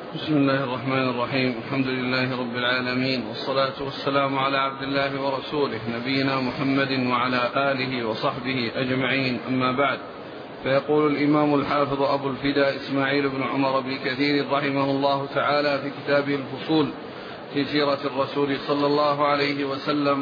بسم الله الرحمن الرحيم. الحمد لله رب العالمين، والصلاة والسلام على عبد الله ورسوله نبينا محمد وعلى آله وصحبه أجمعين، أما بعد. فيقول الإمام الحافظ أبو الفداء إسماعيل بن عمر بن كثير رحمه الله تعالى في كتابه الفصول في سيرة الرسول صلى الله عليه وسلم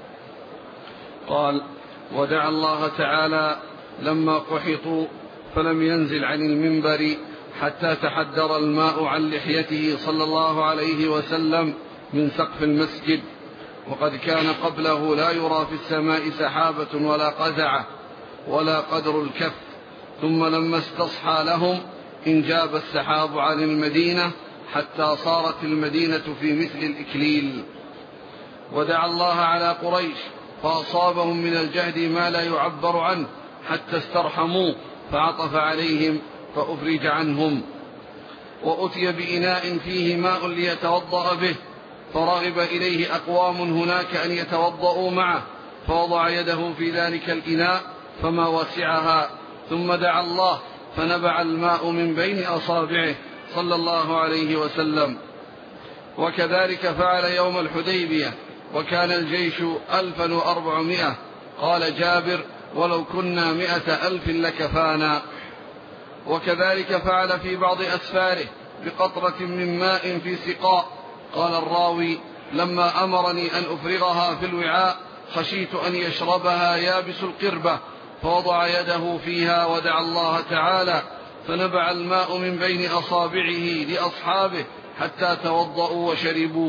قال: ودعا الله تعالى لما قحطوا فلم ينزل عن المنبر حتى تحدر الماء عن لحيته صلى الله عليه وسلم من سقف المسجد، وقد كان قبله لا يرى في السماء سحابة ولا قزعة ولا قدر الكف، ثم لما استصحى لهم انجاب السحاب عن المدينة حتى صارت المدينة في مثل الإكليل. ودعا الله على قريش فأصابهم من الجهد ما لا يعبر عنه حتى استرحموه فعطف عليهم فأفرج عنهم. وأتي بإناء فيه ماء ليتوضأ به، فرغب إليه أقوام هناك أن يتوضأوا معه، فوضع يده في ذلك الإناء فما وسعها، ثم دعا الله فنبع الماء من بين أصابعه صلى الله عليه وسلم. وكذلك فعل يوم الحديبية، وكان الجيش 1400. قال جابر: ولو كنا 100,000 لكفانا. وكذلك فعل في بعض أسفاره بقطرة من ماء في سقاء. قال الراوي: لما أمرني أن أفرغها في الوعاء خشيت أن يشربها يابس القربة، فوضع يده فيها ودعا الله تعالى فنبع الماء من بين أصابعه لأصحابه حتى توضأوا وشربوا.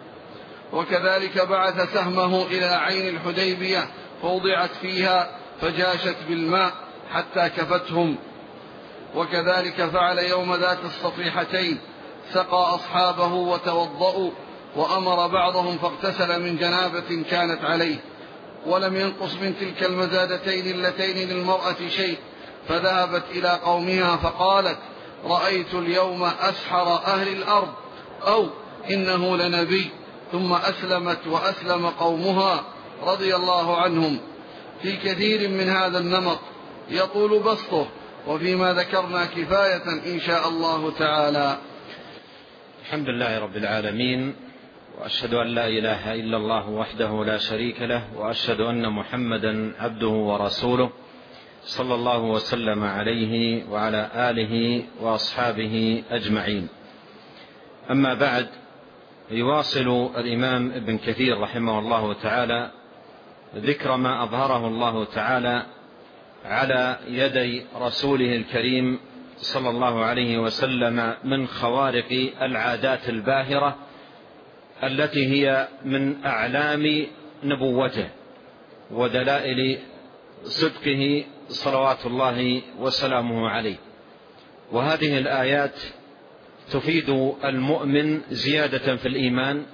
وكذلك بعث سهمه إلى عين الحديبية فوضعت فيها فجاشت بالماء حتى كفتهم. وكذلك فعل يوم ذات الصفيحتين، سقى أصحابه وتوضأوا، وأمر بعضهم فاغتسل من جنابة كانت عليه، ولم ينقص من تلك المزادتين اللتين للمرأة شيء، فذهبت إلى قومها فقالت: رأيت اليوم أسحر أهل الأرض، أو إنه لنبي. ثم أسلمت وأسلم قومها رضي الله عنهم. في كثير من هذا النمط يطول بسطه، وفيما ذكرنا كفاية إن شاء الله تعالى. الحمد لله رب العالمين، وأشهد أن لا إله إلا الله وحده لا شريك له، وأشهد أن محمدا عبده ورسوله صلى الله وسلم عليه وعلى آله وأصحابه أجمعين. أما بعد، يواصل الإمام ابن كثير رحمه الله تعالى ذكر ما أظهره الله تعالى على يدي رسوله الكريم صلى الله عليه وسلم من خوارق العادات الباهرة التي هي من أعلام نبوته ودلائل صدقه صلوات الله وسلامه عليه. وهذه الآيات تفيد المؤمن زيادة في الإيمان،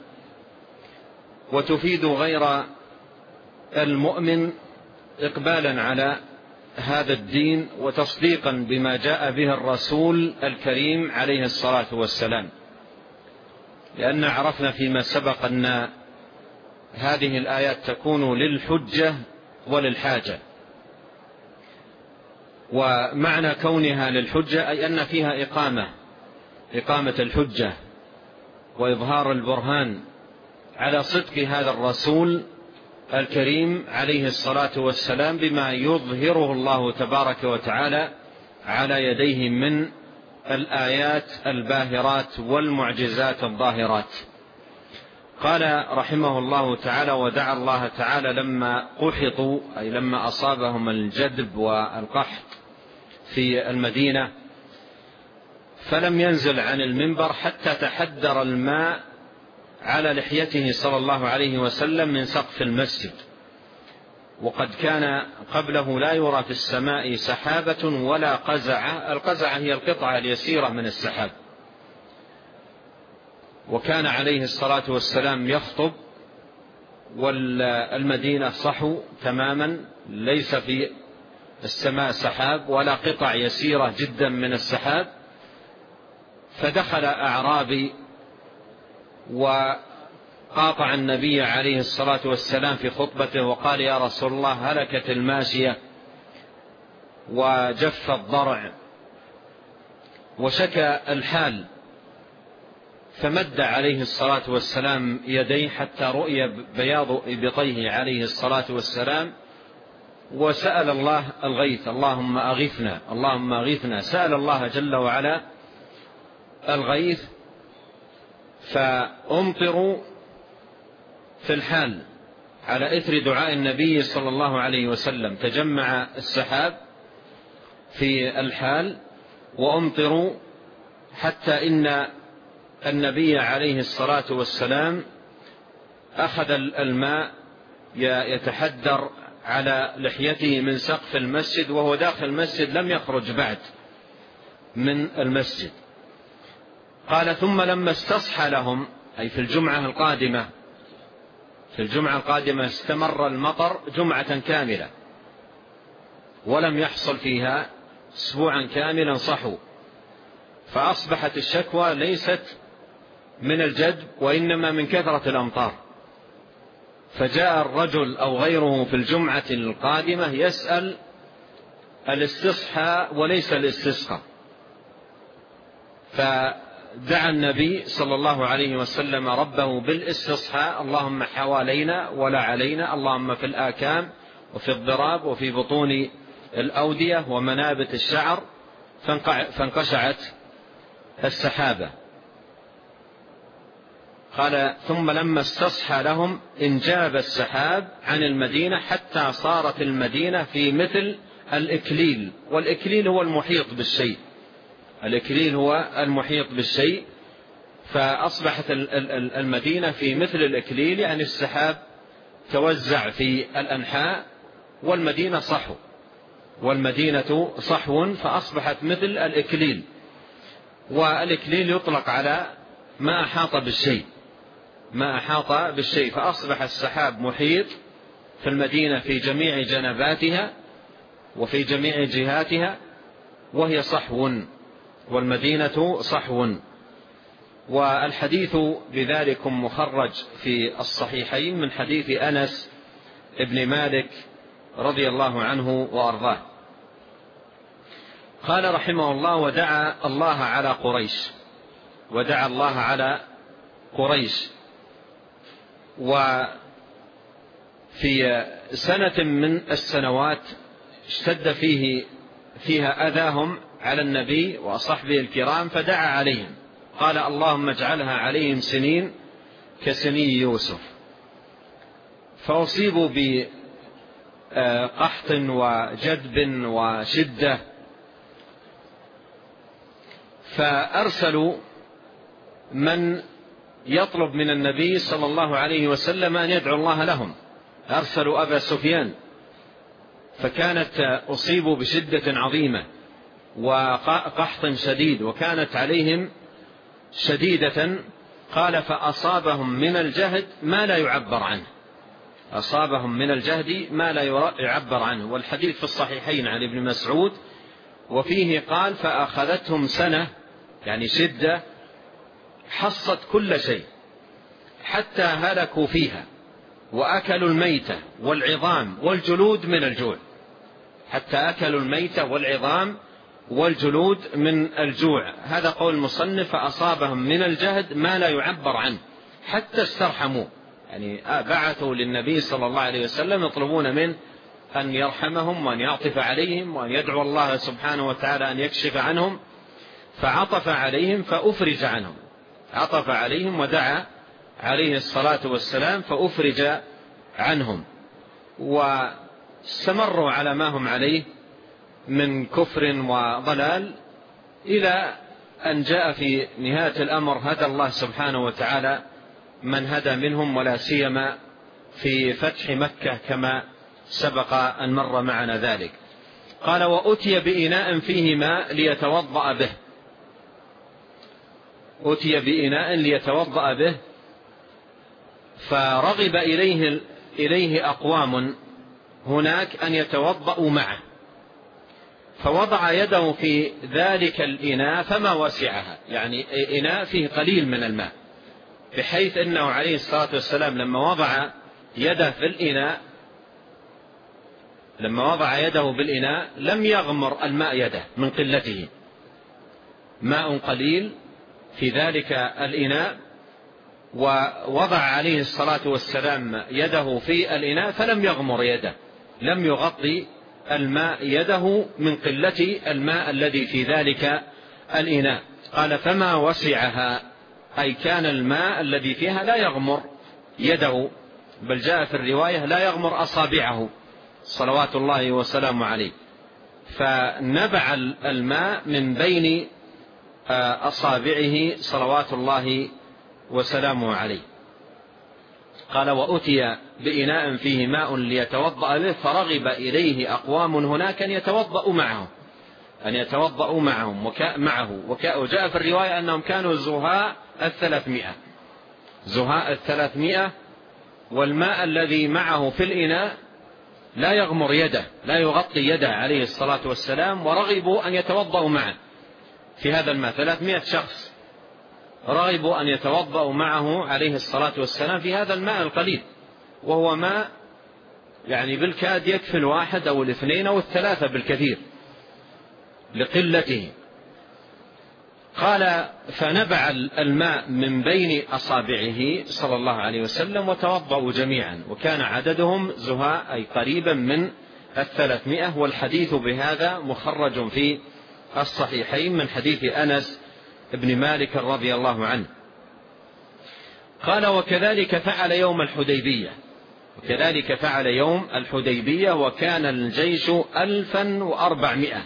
وتفيد غير المؤمن إقبالا على هذا الدين وتصديقا بما جاء به الرسول الكريم عليه الصلاة والسلام، لأن عرفنا فيما سبق أن هذه الآيات تكون للحجة وللحاجة. ومعنى كونها للحجة أي أن فيها إقامة الحجة وإظهار البرهان على صدق هذا الرسول الكريم عليه الصلاة والسلام بما يظهره الله تبارك وتعالى على يديه من الآيات الباهرات والمعجزات الظاهرات. قال رحمه الله تعالى: ودعا الله تعالى لما قحطوا، أي لما أصابهم الجدب والقحط في المدينة، فلم ينزل عن المنبر حتى تحدر الماء على لحيته صلى الله عليه وسلم من سقف المسجد، وقد كان قبله لا يرى في السماء سحابة ولا قزعة. القزعة هي القطعة اليسيرة من السحاب. وكان عليه الصلاة والسلام يخطب والمدينة صحو تماما، ليس في السماء سحاب ولا قطع يسيرة جدا من السحاب. فدخل أعرابي وقاطع النبي عليه الصلاة والسلام في خطبته وقال: يا رسول الله، هلكت الماشية وجف الضرع، وشكى الحال فمد عليه الصلاة والسلام يديه حتى رؤي بياض إبطيه عليه الصلاة والسلام، وسأل الله الغيث: اللهم أغثنا، اللهم أغثنا. سأل الله جل وعلا الغيث، فأمطروا في الحال على إثر دعاء النبي صلى الله عليه وسلم. تجمع السحاب في الحال وأمطروا، حتى إن النبي عليه الصلاة والسلام أخذ الماء يتحدر على لحيته من سقف المسجد وهو داخل المسجد، لم يخرج بعد من المسجد. قال: ثم لما استصحى لهم، أي في الجمعة القادمة استمر المطر جمعة كاملة ولم يحصل فيها أسبوعا كاملا صحو، فأصبحت الشكوى ليست من الجد وإنما من كثرة الأمطار. فجاء الرجل أو غيره في الجمعة القادمة يسأل الاستصحاء وليس الاستسقاء، فدعا النبي صلى الله عليه وسلم ربه بالاستصحاء: اللهم حوالينا ولا علينا، اللهم في الآكام وفي الضراب وفي بطون الأودية ومنابت الشعر، فانقشعت السحابة. قال: ثم لما استصحى لهم انجاب السحاب عن المدينة حتى صارت المدينة في مثل الإكليل، والإكليل هو المحيط بالشيء، الإكليل هو المحيط بالشيء، فأصبحت المدينة في مثل الإكليل، يعني السحاب توزع في الأنحاء والمدينة صحو، فأصبحت مثل الإكليل. والإكليل يطلق على ما أحاط بالشيء، فأصبح السحاب محيط في المدينة في جميع جنباتها وفي جميع جهاتها، وهي صحو، والمدينة صحو. والحديث بذلك مخرج في الصحيحين من حديث أنس ابن مالك رضي الله عنه وأرضاه. قال رحمه الله: ودعا الله على قريش. وفي سنة من السنوات اشتد فيها أذاهم على النبي وصحبه الكرام، فدعا عليهم، قال: اللهم اجعلها عليهم سنين كسني يوسف. فأصيبوا بقحط وجدب وشدة، فأرسلوا من يطلب من النبي صلى الله عليه وسلم أن يدعو الله لهم، أرسلوا أبا سفيان، فكانت أصيبوا بشدة عظيمة وقحط شديد، وكانت عليهم شديدة. قال: فأصابهم من الجهد ما لا يعبر عنه، والحديث في الصحيحين عن ابن مسعود، وفيه قال: فأخذتهم سنة، يعني شدة حصت كل شيء حتى هلكوا فيها، وأكلوا الميتة والعظام والجلود من الجوع، من الجوع. هذا قول المصنف: فأصابهم من الجهد ما لا يعبر عنه حتى استرحموا، يعني بعثوا للنبي صلى الله عليه وسلم يطلبون منه أن يرحمهم وأن يعطف عليهم وأن يدعو الله سبحانه وتعالى أن يكشف عنهم، فعطف عليهم فأفرج عنهم، عطف عليهم ودعا عليه الصلاة والسلام فأفرج عنهم، واستمروا على ما هم عليه من كفر وضلال، إلى أن جاء في نهاية الأمر هدى الله سبحانه وتعالى من هدى منهم، ولا سيما في فتح مكة كما سبق أن مر معنا ذلك. قال: وأتي بإناء فيه ماء ليتوضأ به، فرغب إليه أقوام هناك أن يتوضأوا معه، فوضع يده في ذلك الإناء فما وسعها، يعني إناء فيه قليل من الماء، بحيث أنه عليه الصلاة والسلام لما وضع يده بالإناء لم يغمر الماء يده من قلته، ماء قليل في ذلك الإناء ووضع عليه الصلاة والسلام يده في الإناء فلم يغمر يده، لم يغطي الماء يده من قلة الماء الذي في ذلك الإناء. قال فما وسعها، أي كان الماء الذي فيها لا يغمر يده، بل جاء في الرواية لا يغمر أصابعه صلوات الله وسلامه عليه، فنبع الماء من بين أصابعه صلوات الله وسلامه عليه. قال وأتي بإناء فيه ماء ليتوضأ به فرغب إليه أقوام هناك أن يتوضأوا معه. وجاء في الرواية أنهم كانوا زهاء 300 والماء الذي معه في الإناء لا يغمر يده، لا يغطي يده عليه الصلاة والسلام، ورغبوا أن يتوضأوا معه في هذا الماء. 300 شخص رغبوا أن يتوضأوا معه عليه الصلاة والسلام في هذا الماء القليل، وهو ماء يعني بالكاد يكفي الواحد أو الاثنين أو الثلاثة بالكثير لقلته. قال فنبع الماء من بين أصابعه صلى الله عليه وسلم وتوضأوا جميعا، وكان عددهم زهاء أي قريبا من 300. والحديث بهذا مخرج في الصحيحين من حديث أنس بن مالك رضي الله عنه. قال وكذلك فعل يوم الحديبية وكان الجيش 1400.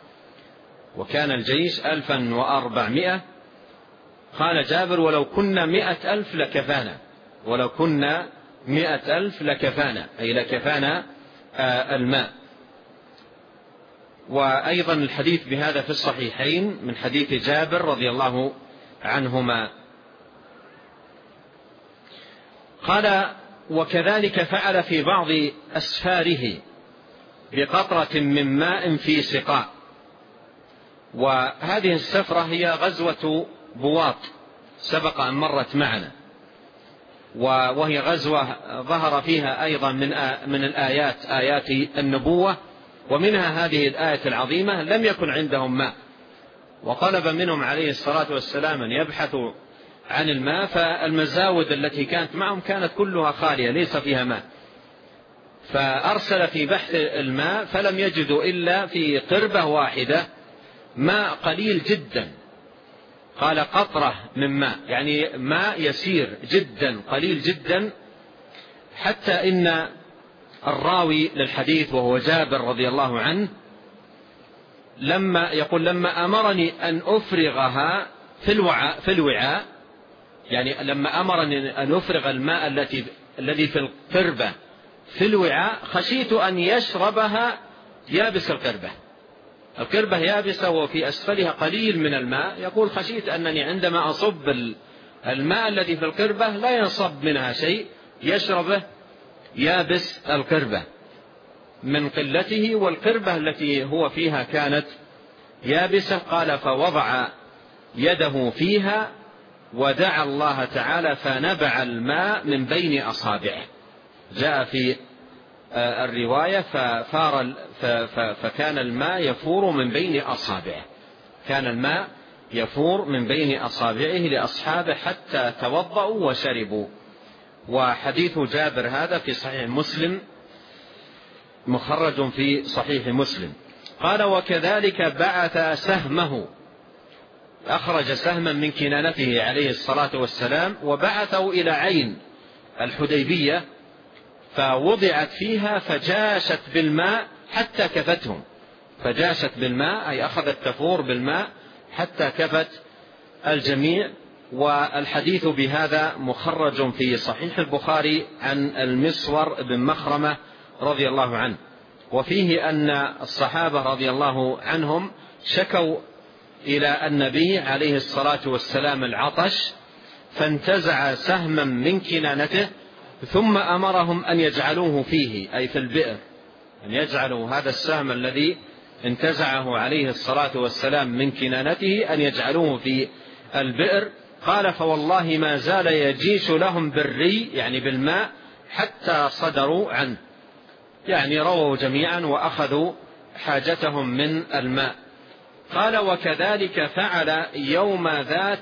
قال جابر ولو كنا 100,000 لكفانا، أي لكفانا الماء. وأيضا الحديث بهذا في الصحيحين من حديث جابر رضي الله عنهما. قال وكذلك فعل في بعض أسفاره بقطرة من ماء في سقاء. وهذه السفرة هي غزوة بواط، سبق أن مرت معنا، وهي غزوة ظهر فيها أيضا من الآيات آيات النبوة، ومنها هذه الآية العظيمة لم يكن عندهم ماء، وطلب منهم عليه الصلاة والسلام أن يبحثوا عن الماء، فالمزاود التي كانت معهم كانت كلها خالية ليس فيها ماء، فأرسل في بحث الماء فلم يجدوا إلا في قربة واحدة ماء قليل جدا. قال قطرة من ماء، يعني ماء يسير جدا قليل جدا، حتى إن الراوي للحديث وهو جابر رضي الله عنه لما أمرني أن أفرغها في الوعاء، يعني لما أمرني أن أفرغ الماء الذي في القربة في الوعاء خشيت أن يشربها يابس القربة يابسة وفي أسفلها قليل من الماء. يقول خشيت أنني عندما أصب الماء الذي في القربة لا ينصب منها شيء، يشربه يابس القربة من قلته، والقربة التي هو فيها كانت يابسة. قال فوضع يده فيها ودعا الله تعالى فنبع الماء من بين أصابعه. جاء في الرواية فكان الماء يفور من بين أصابعه، كان الماء يفور من بين أصابعه لأصحابه حتى توضأوا وشربوا. وحديث جابر هذا في صحيح مسلم، مخرج في صحيح مسلم. قال وكذلك بعث سهمه، أخرج سهما من كنانته عليه الصلاة والسلام وبعثه إلى عين الحديبية، فوضعت فيها فجاشت بالماء حتى كفتهم، فجاشت بالماء أي أخذت تفور بالماء حتى كفت الجميع. والحديث بهذا مخرج في صحيح البخاري عن المسور بن مخرمة رضي الله عنه، وفيه أن الصحابة رضي الله عنهم شكوا إلى النبي عليه الصلاة والسلام العطش، فانتزع سهما من كنانته ثم أمرهم أن يجعلوه فيه أي في البئر، أن يجعلوا هذا السهم الذي انتزعه عليه الصلاة والسلام من كنانته أن يجعلوه في البئر. قال فوالله ما زال يجيش لهم بالري يعني بالماء حتى صدروا عنه، يعني رووا جميعا وأخذوا حاجتهم من الماء. قال وكذلك فعل يوم ذات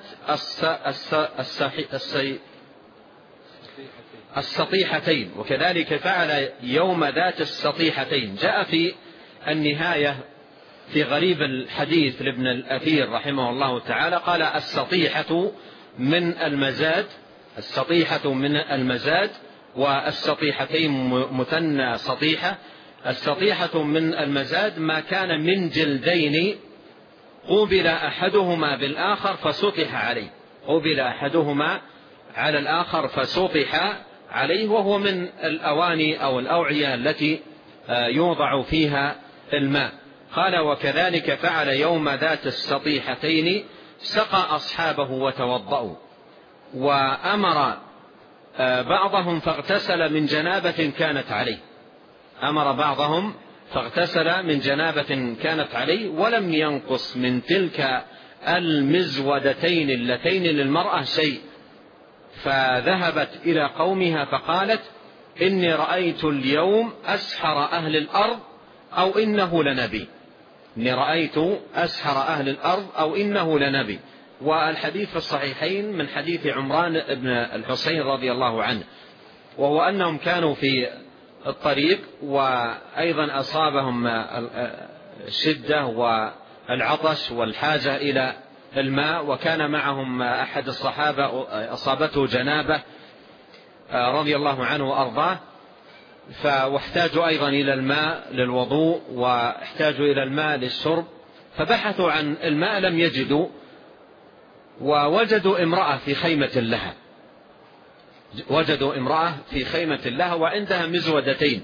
السطيحتين. وكذلك فعل يوم ذات السطيحتين. جاء في النهاية في غريب الحديث لابن الأثير رحمه الله تعالى قال السطيحة من المزاد، السطيحة من المزاد، والسطيحتين مثنى سطيحة. السطيحة من المزاد ما كان من جلدين قوبل أحدهما بالآخر فسطح عليه، قوبل أحدهما على الآخر فسطح عليه، وهو من الأواني أو الأوعية التي يوضع فيها الماء. قال وكذلك فعل يوم ذات السطيحتين سقى أصحابه وتوضأوا، وأمر بعضهم فاغتسل من جنابة كانت عليه، أمر بعضهم فاغتسل من جنابة كانت عليه، ولم ينقص من تلك المزودتين اللتين للمرأة شيء. فذهبت إلى قومها فقالت إني رأيت اليوم أسحر أهل الأرض أو إنه لنبي، إني رأيت أسحر أهل الأرض أو إنه لنبي. والحديث في الصحيحين من حديث عمران بن الحصين رضي الله عنه، وهو أنهم كانوا في الطريق وأيضا أصابهم الشدة والعطش والحاجة إلى الماء، وكان معهم أحد الصحابة أصابته جنابة رضي الله عنه وأرضاه، واحتاجوا أيضا إلى الماء للوضوء واحتاجوا إلى الماء للشرب، فبحثوا عن الماء لم يجدوا، ووجدوا امرأة في خيمة لها، وجدوا امرأة في خيمة لها وعندها مزودتين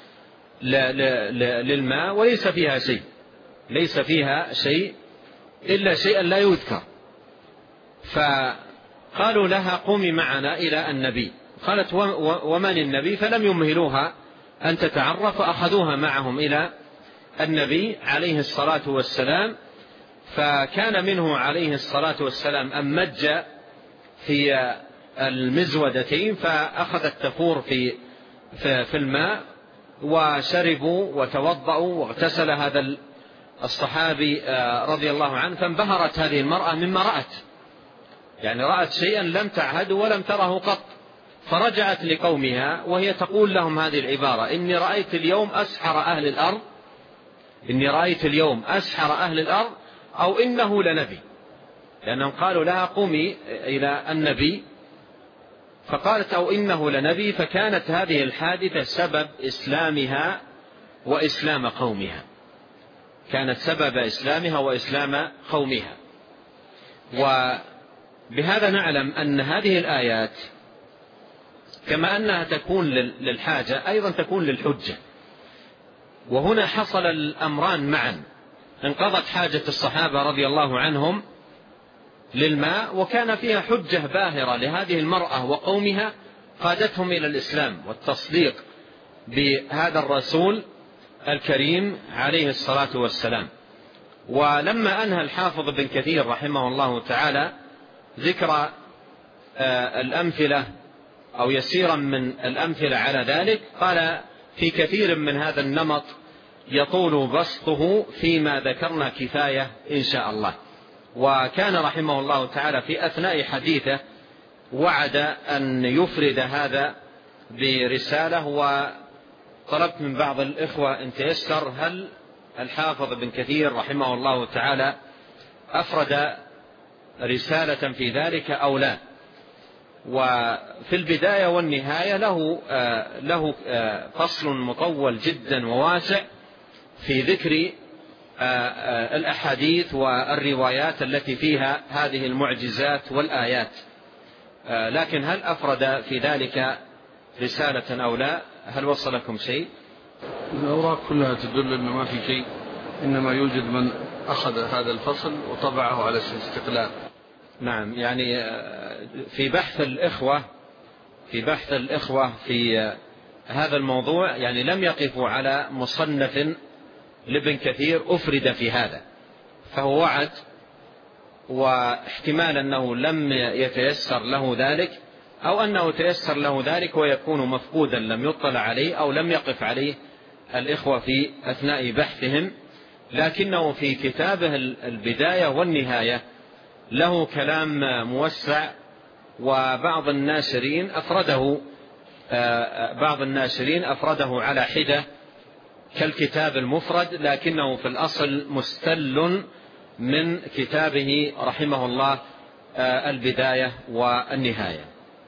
للماء وليس فيها شيء، ليس فيها شيء إلا شيئا لا يذكر. فقالوا لها قومي معنا إلى النبي. قالت ومن النبي؟ فلم يمهلوها أن تتعرف، فأخذوها معهم إلى النبي عليه الصلاة والسلام. فكان منه عليه الصلاة والسلام أن مج في المزودتين فأخذت تفور في الماء، وشربوا وتوضأوا واغتسل هذا الصحابي رضي الله عنه. فانبهرت هذه المرأة مما رأت، يعني رأت شيئا لم تعهد ولم تره قط، فرجعت لقومها وهي تقول لهم هذه العبارة: إني رأيت اليوم أسحر أهل الأرض، إني رأيت اليوم أسحر أهل الأرض أو إنه لنبي، لأنهم قالوا لها قومي إلى النبي، فقالت أو إنه لنبي. فكانت هذه الحادثة سبب إسلامها وإسلام قومها، كانت سبب إسلامها وإسلام قومها. وبهذا نعلم أن هذه الآيات كما أنها تكون للحاجة أيضا تكون للحجة، وهنا حصل الأمران معا، انقضت حاجة الصحابة رضي الله عنهم للماء، وكان فيها حجة باهرة لهذه المرأة وقومها قادتهم إلى الإسلام والتصديق بهذا الرسول الكريم عليه الصلاة والسلام. ولما أنهى الحافظ بن كثير رحمه الله تعالى ذكر الأمثلة أو يسيرا من الأمثلة على ذلك، قال في كثير من هذا النمط يطول بسطه، فيما ذكرنا كفاية إن شاء الله. وكان رحمه الله تعالى في أثناء حديثه وعد أن يفرد هذا برسالة، وطلبت من بعض الإخوة إن تيسر هل الحافظ بن كثير رحمه الله تعالى أفرد رسالة في ذلك أو لا. وفي البداية والنهاية له فصل مطول جدا وواسع في ذكر الأحاديث والروايات التي فيها هذه المعجزات والآيات، لكن هل أفرد في ذلك رسالة أو لا؟ هل وصلكم شيء؟ الأوراق كلها تدل أنه ما في شيء، إنما يوجد من أخذ هذا الفصل وطبعه على الاستقلال. نعم، يعني في بحث الإخوة في هذا الموضوع يعني لم يقفوا على مصنف لابن كثير أفرد في هذا، فهو وعد، واحتمال أنه لم يتيسر له ذلك، أو أنه تيسر له ذلك ويكون مفقودا لم يطلع عليه أو لم يقف عليه الإخوة في أثناء بحثهم لكنه في كتابه البداية والنهاية له كلام موسع، وبعض الناشرين أفرده على حدة كالكتاب المفرد، لكنه في الأصل مستل من كتابه رحمه الله البداية والنهاية.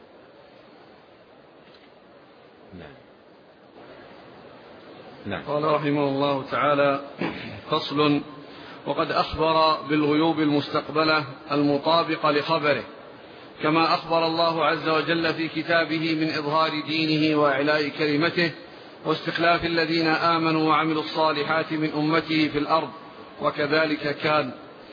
نعم. قال رحمه الله تعالى: فصل: وقد أخبر بالغيوب المستقبلة المطابقة لخبره، كما أخبر الله عز وجل في كتابه من إظهار دينه وإعلاء كلمته واستخلاف الذين آمنوا وعملوا الصالحات من أمته في الأرض، وكذلك كان.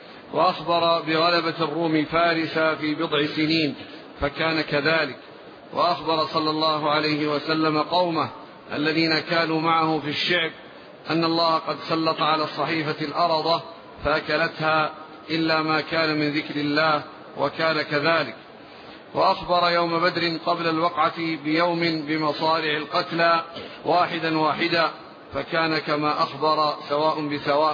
وأخبر بغلبة الروم فارس في بضع سنين، فكان كذلك. وأخبر صلى الله عليه وسلم قومه الذين كانوا معه في الشعب أن الله قد سلط على الصحيفة الأرض فأكلتها إلا ما كان من ذكر الله، وكان كذلك. وأخبر يوم بدر قبل الوقعة بيوم بمصارع القتلى واحدا واحدا، فكان كما أخبر سواء بسواء.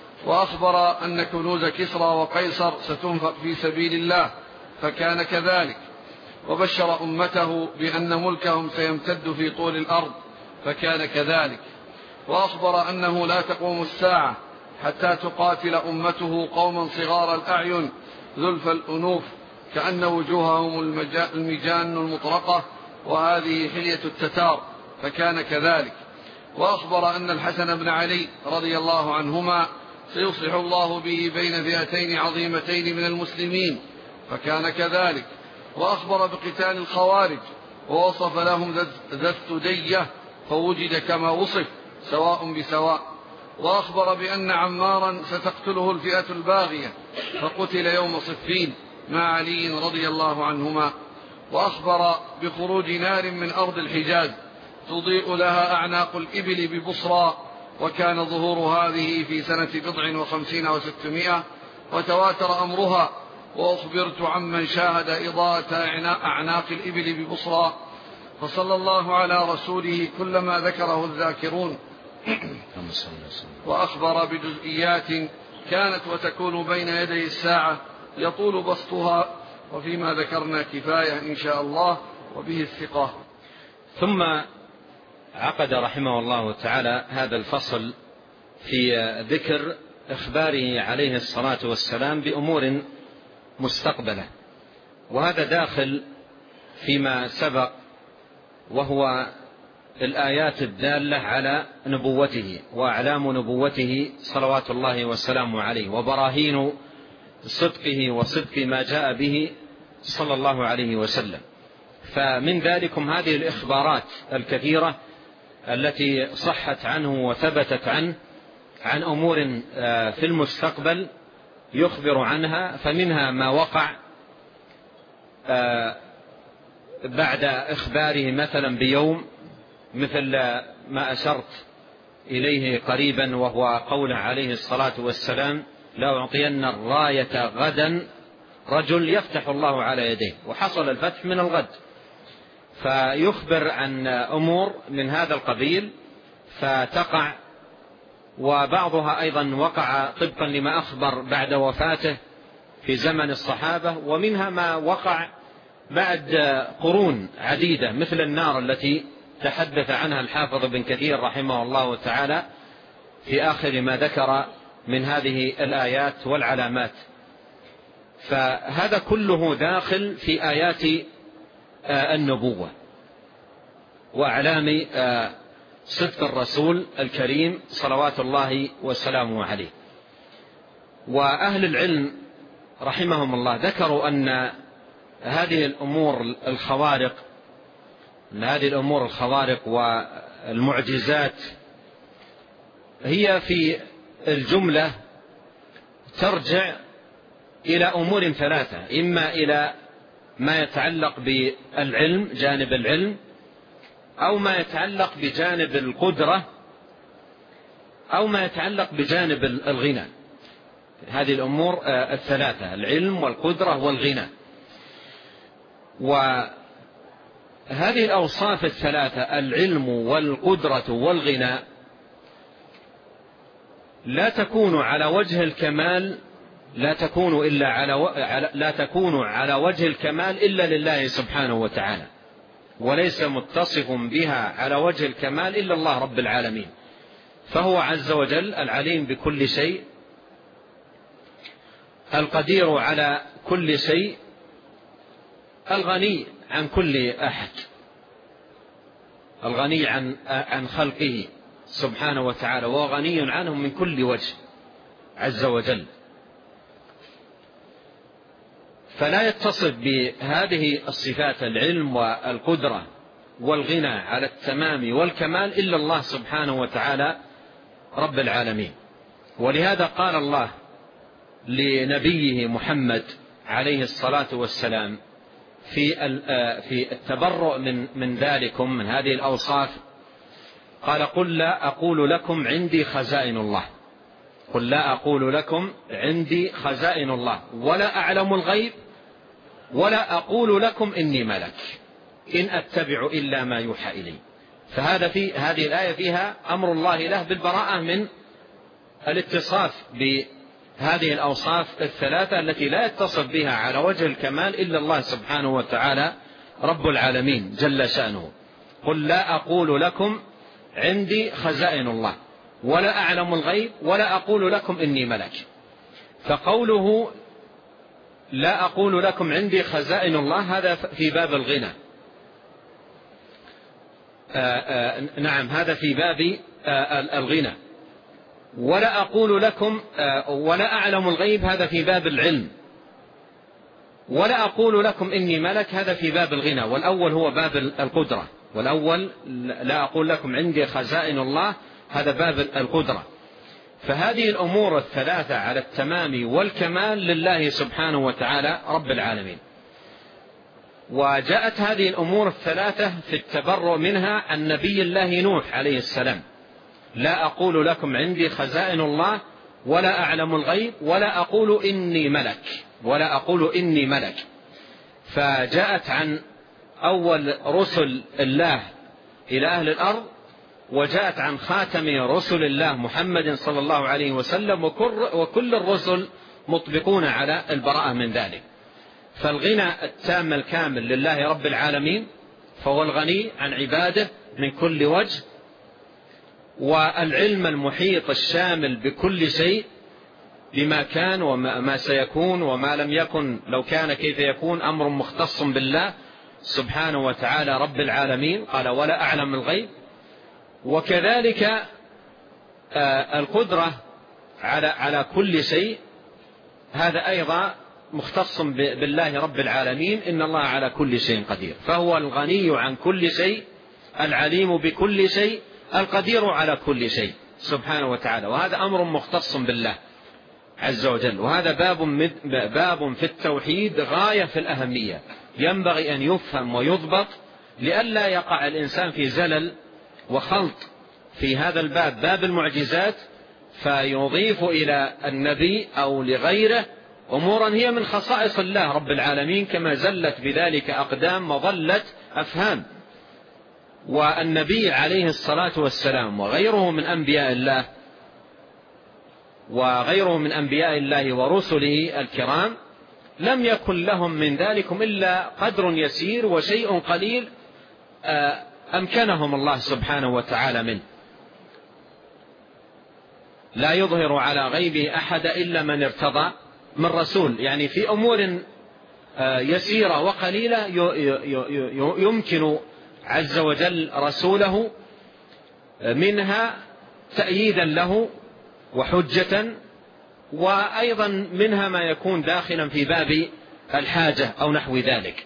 وأخبر أن كنوز كسرى وقيصر ستنفق في سبيل الله، فكان كذلك. وبشر أمته بأن ملكهم سيمتد في طول الأرض، فكان كذلك. وأخبر أنه لا تقوم الساعة حتى تقاتل أمته قوما صغار الأعين ذلف الأنوف كأن وجوههم المجان المطرقة، وهذه حلية التتار، فكان كذلك. وأخبر أن الحسن بن علي رضي الله عنهما سيصلح الله به بين فئتين عظيمتين من المسلمين، فكان كذلك. وأخبر بقتال الخوارج ووصف لهم ذا الثدية فوجد كما وصف سواء بسواء. وأخبر بأن عمارا ستقتله الفئة الباغية، فقتل يوم صفين مع علي رضي الله عنهما. وأخبر بخروج نار من أرض الحجاز تضيء لها أعناق الإبل ببصرى، وكان ظهور هذه في سنة 59 و600، وتواتر أمرها. وأخبرت عمن شاهد إضاءة أعناق الإبل ببصرى، فصلى الله على رسوله كلما ذكره الذاكرون. وأخبر بجزئيات كانت وتكون بين يدي الساعة يطول بسطها، وفيما ذكرنا كفاية إن شاء الله، وبه الثقة. ثم عقد رحمه الله تعالى هذا الفصل في ذكر إخباره عليه الصلاة والسلام بأمور مستقبلة، وهذا داخل فيما سبق، وهو الآيات الدالة على نبوته وأعلام نبوته صلوات الله والسلام عليه، وبراهين صدقه وصدق ما جاء به صلى الله عليه وسلم. فمن ذلكم هذه الإخبارات الكثيرة التي صحت عنه وثبتت عنه عن أمور في المستقبل يخبر عنها، فمنها ما وقع بعد إخباره مثلا بيوم، مثل ما أشرت إليه قريبا، وهو قول عليه الصلاة والسلام: لا أعطين الراية غدا رجل يفتح الله على يديه، وحصل الفتح من الغد. فيخبر عن أمور من هذا القبيل فتقع، وبعضها أيضا وقع طبقا لما أخبر بعد وفاته في زمن الصحابة، ومنها ما وقع بعد قرون عديدة، مثل النار التي تحدث عنها الحافظ ابن كثير رحمه الله تعالى في آخر ما ذكر من هذه الآيات والعلامات. فهذا كله داخل في آيات النبوة وأعلام صدق الرسول الكريم صلوات الله وسلامه عليه. وأهل العلم رحمهم الله ذكروا أن هذه الأمور الخوارق والمعجزات هي في الجملة ترجع إلى أمور ثلاثة: إما إلى ما يتعلق بالعلم، جانب العلم، أو ما يتعلق بجانب القدرة، أو ما يتعلق بجانب الغنى. هذه الأمور الثلاثة: العلم والقدرة والغنى. وهذه الأوصاف الثلاثة، العلم والقدرة والغنى، لا تكون على وجه الكمال، لا تكون على وجه الكمال إلا لله سبحانه وتعالى، وليس متصف بها على وجه الكمال إلا الله رب العالمين. فهو عز وجل العليم بكل شيء، القدير على كل شيء، الغني عن كل أحد، الغني عن خلقه سبحانه وتعالى، وهو غني عنهم من كل وجه عز وجل. فلا يتصف بهذه الصفات العلم والقدرة والغنى على التمام والكمال إلا الله سبحانه وتعالى رب العالمين. ولهذا قال الله لنبيه محمد عليه الصلاة والسلام في التبرؤ من ذلكم، من هذه الأوصاف، قال: قل لا أقول لكم عندي خزائن الله، قل لا أقول لكم عندي خزائن الله ولا أعلم الغيب ولا أقول لكم إني ملك إن أتبع إلا ما يوحى إلي. هذه الآية فيها أمر الله له بالبراءة من الاتصاف بهذه الأوصاف الثلاثة التي لا يتصف بها على وجه الكمال إلا الله سبحانه وتعالى رب العالمين جل شأنه. قل لا أقول لكم عندي خزائن الله ولا أعلم الغيب ولا أقول لكم إني ملك. فقوله لا أقول لكم عندي خزائن الله هذا في باب الغنى، نعم هذا في باب الغنى. ولا أقول لكم ولا أعلم الغيب هذا في باب العلم. ولا أقول لكم إني ملك هذا في باب الغنى، والأول هو باب القدرة، والأول لا أقول لكم عندي خزائن الله هذا باب القدرة. فهذه الأمور الثلاثة على التمام والكمال لله سبحانه وتعالى رب العالمين. وجاءت هذه الأمور الثلاثة في التبرؤ منها عن نبي الله نوح عليه السلام: لا أقول لكم عندي خزائن الله ولا أعلم الغيب ولا أقول إني ملك، ولا أقول إني ملك. فجاءت عن أول رسل الله إلى أهل الأرض، وجاءت عن خاتم رسل الله محمد صلى الله عليه وسلم، وكل الرسل مطبقون على البراءة من ذلك. فالغنى التام الكامل لله رب العالمين، فهو الغني عن عباده من كل وجه، والعلم المحيط الشامل بكل شيء، بما كان وما سيكون وما لم يكن، لو كان كيف يكون، أمر مختص بالله سبحانه وتعالى رب العالمين. قال: ولا أعلم الغيب. وكذلك القدرة على كل شيء، هذا أيضا مختص بالله رب العالمين، إن الله على كل شيء قدير. فهو الغني عن كل شيء، العليم بكل شيء، القدير على كل شيء سبحانه وتعالى، وهذا أمر مختص بالله عز وجل. وهذا باب في التوحيد غاية في الأهمية، ينبغي أن يفهم ويضبط لئلا يقع الإنسان في زلل وخلط في هذا الباب، باب المعجزات، فيضيف إلى النبي أو لغيره أمورا هي من خصائص الله رب العالمين، كما زلت بذلك أقدام وضلت أفهام. والنبي عليه الصلاة والسلام وغيره من أنبياء الله ورسله الكرام لم يكن لهم من ذلكم إلا قدر يسير وشيء قليل أمكنهم الله سبحانه وتعالى منه. لا يظهر على غيبه أحد إلا من ارتضى من رسول، يعني في أمور يسيرة وقليلة يمكن عز وجل رسوله منها تأييدا له وحجة، وأيضا منها ما يكون داخلا في باب الحاجة أو نحو ذلك.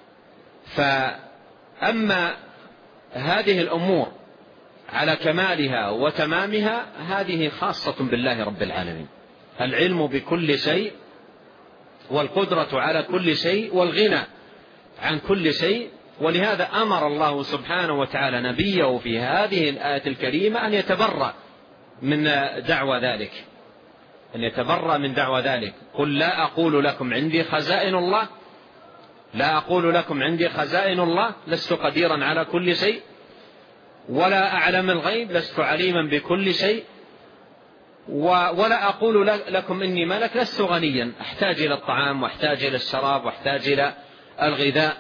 فأما هذه الأمور على كمالها وتمامها هذه خاصة بالله رب العالمين، العلم بكل شيء والقدرة على كل شيء والغنى عن كل شيء. ولهذا أمر الله سبحانه وتعالى نبيه في هذه الآية الكريمة أن يتبرأ من دعوى ذلك، أن يتبرأ من دعوى ذلك. قل لا أقول لكم عندي خزائن الله، لا أقول لكم عندي خزائن الله، لست قديرا على كل شيء، ولا أعلم الغيب، لست عليما بكل شيء، ولا أقول لكم إني ملك، لست غنيا، أحتاج إلى الطعام وأحتاج إلى الشراب وأحتاج إلى الغذاء.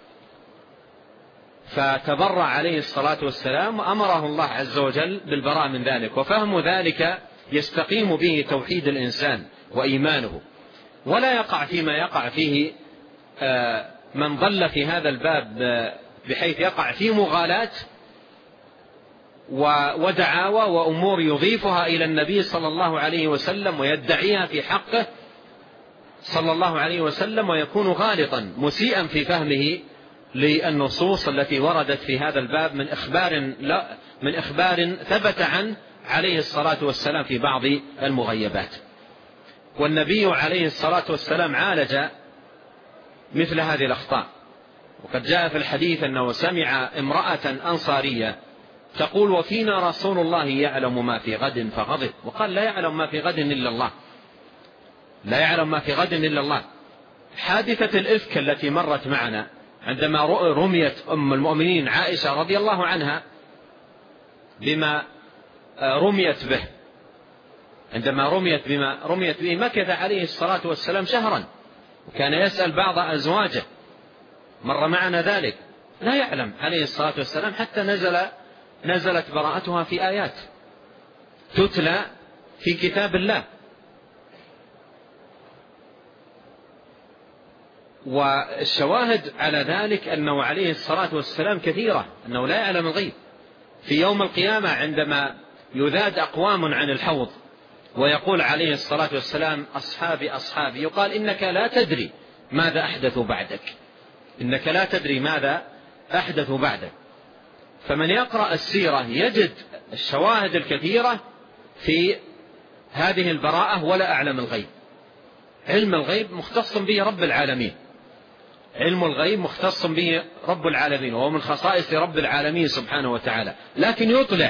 فتبرع عليه الصلاة والسلام وأمره الله عز وجل بالبراء من ذلك، وفهم ذلك يستقيم به توحيد الإنسان وإيمانه، ولا يقع فيما يقع فيه من ضل في هذا الباب، بحيث يقع في مغالاة ودعاوى وأمور يضيفها إلى النبي صلى الله عليه وسلم ويدعيها في حقه صلى الله عليه وسلم، ويكون غالطا مسيئا في فهمه للنصوص التي وردت في هذا الباب من إخبار ثبت عنه عليه الصلاة والسلام في بعض المغيبات. والنبي عليه الصلاة والسلام عالج مثل هذه الأخطاء، وقد جاء في الحديث أنه سمع امرأة أنصارية تقول: وفينا رسول الله يعلم ما في غد، فغضب وقال: لا يعلم ما في غد إلا الله، لا يعلم ما في غد إلا الله. حادثة الإفك التي مرت معنا عندما رميت أم المؤمنين عائشة رضي الله عنها بما رميت به، عندما بما رميت به مكث عليه الصلاة والسلام شهرا، وكان يسأل بعض أزواجه، مر معنا ذلك، لا يعلم عليه الصلاة والسلام حتى نزلت براءتها في آيات تتلى في كتاب الله. والشواهد على ذلك أنه عليه الصلاة والسلام كثيرة، أنه لا يعلم الغيب. في يوم القيامة عندما يذاد أقوام عن الحوض ويقول عليه الصلاة والسلام: أصحابي أصحابي، يقال: إنك لا تدري ماذا أحدث بعدك، إنك لا تدري ماذا أحدث بعدك. فمن يقرأ السيرة يجد الشواهد الكثيرة في هذه البراءة. ولا أعلم الغيب، علم الغيب مختص به رب العالمين، علم الغيب مختص به رب العالمين، وهو من خصائص رب العالمين سبحانه وتعالى. لكن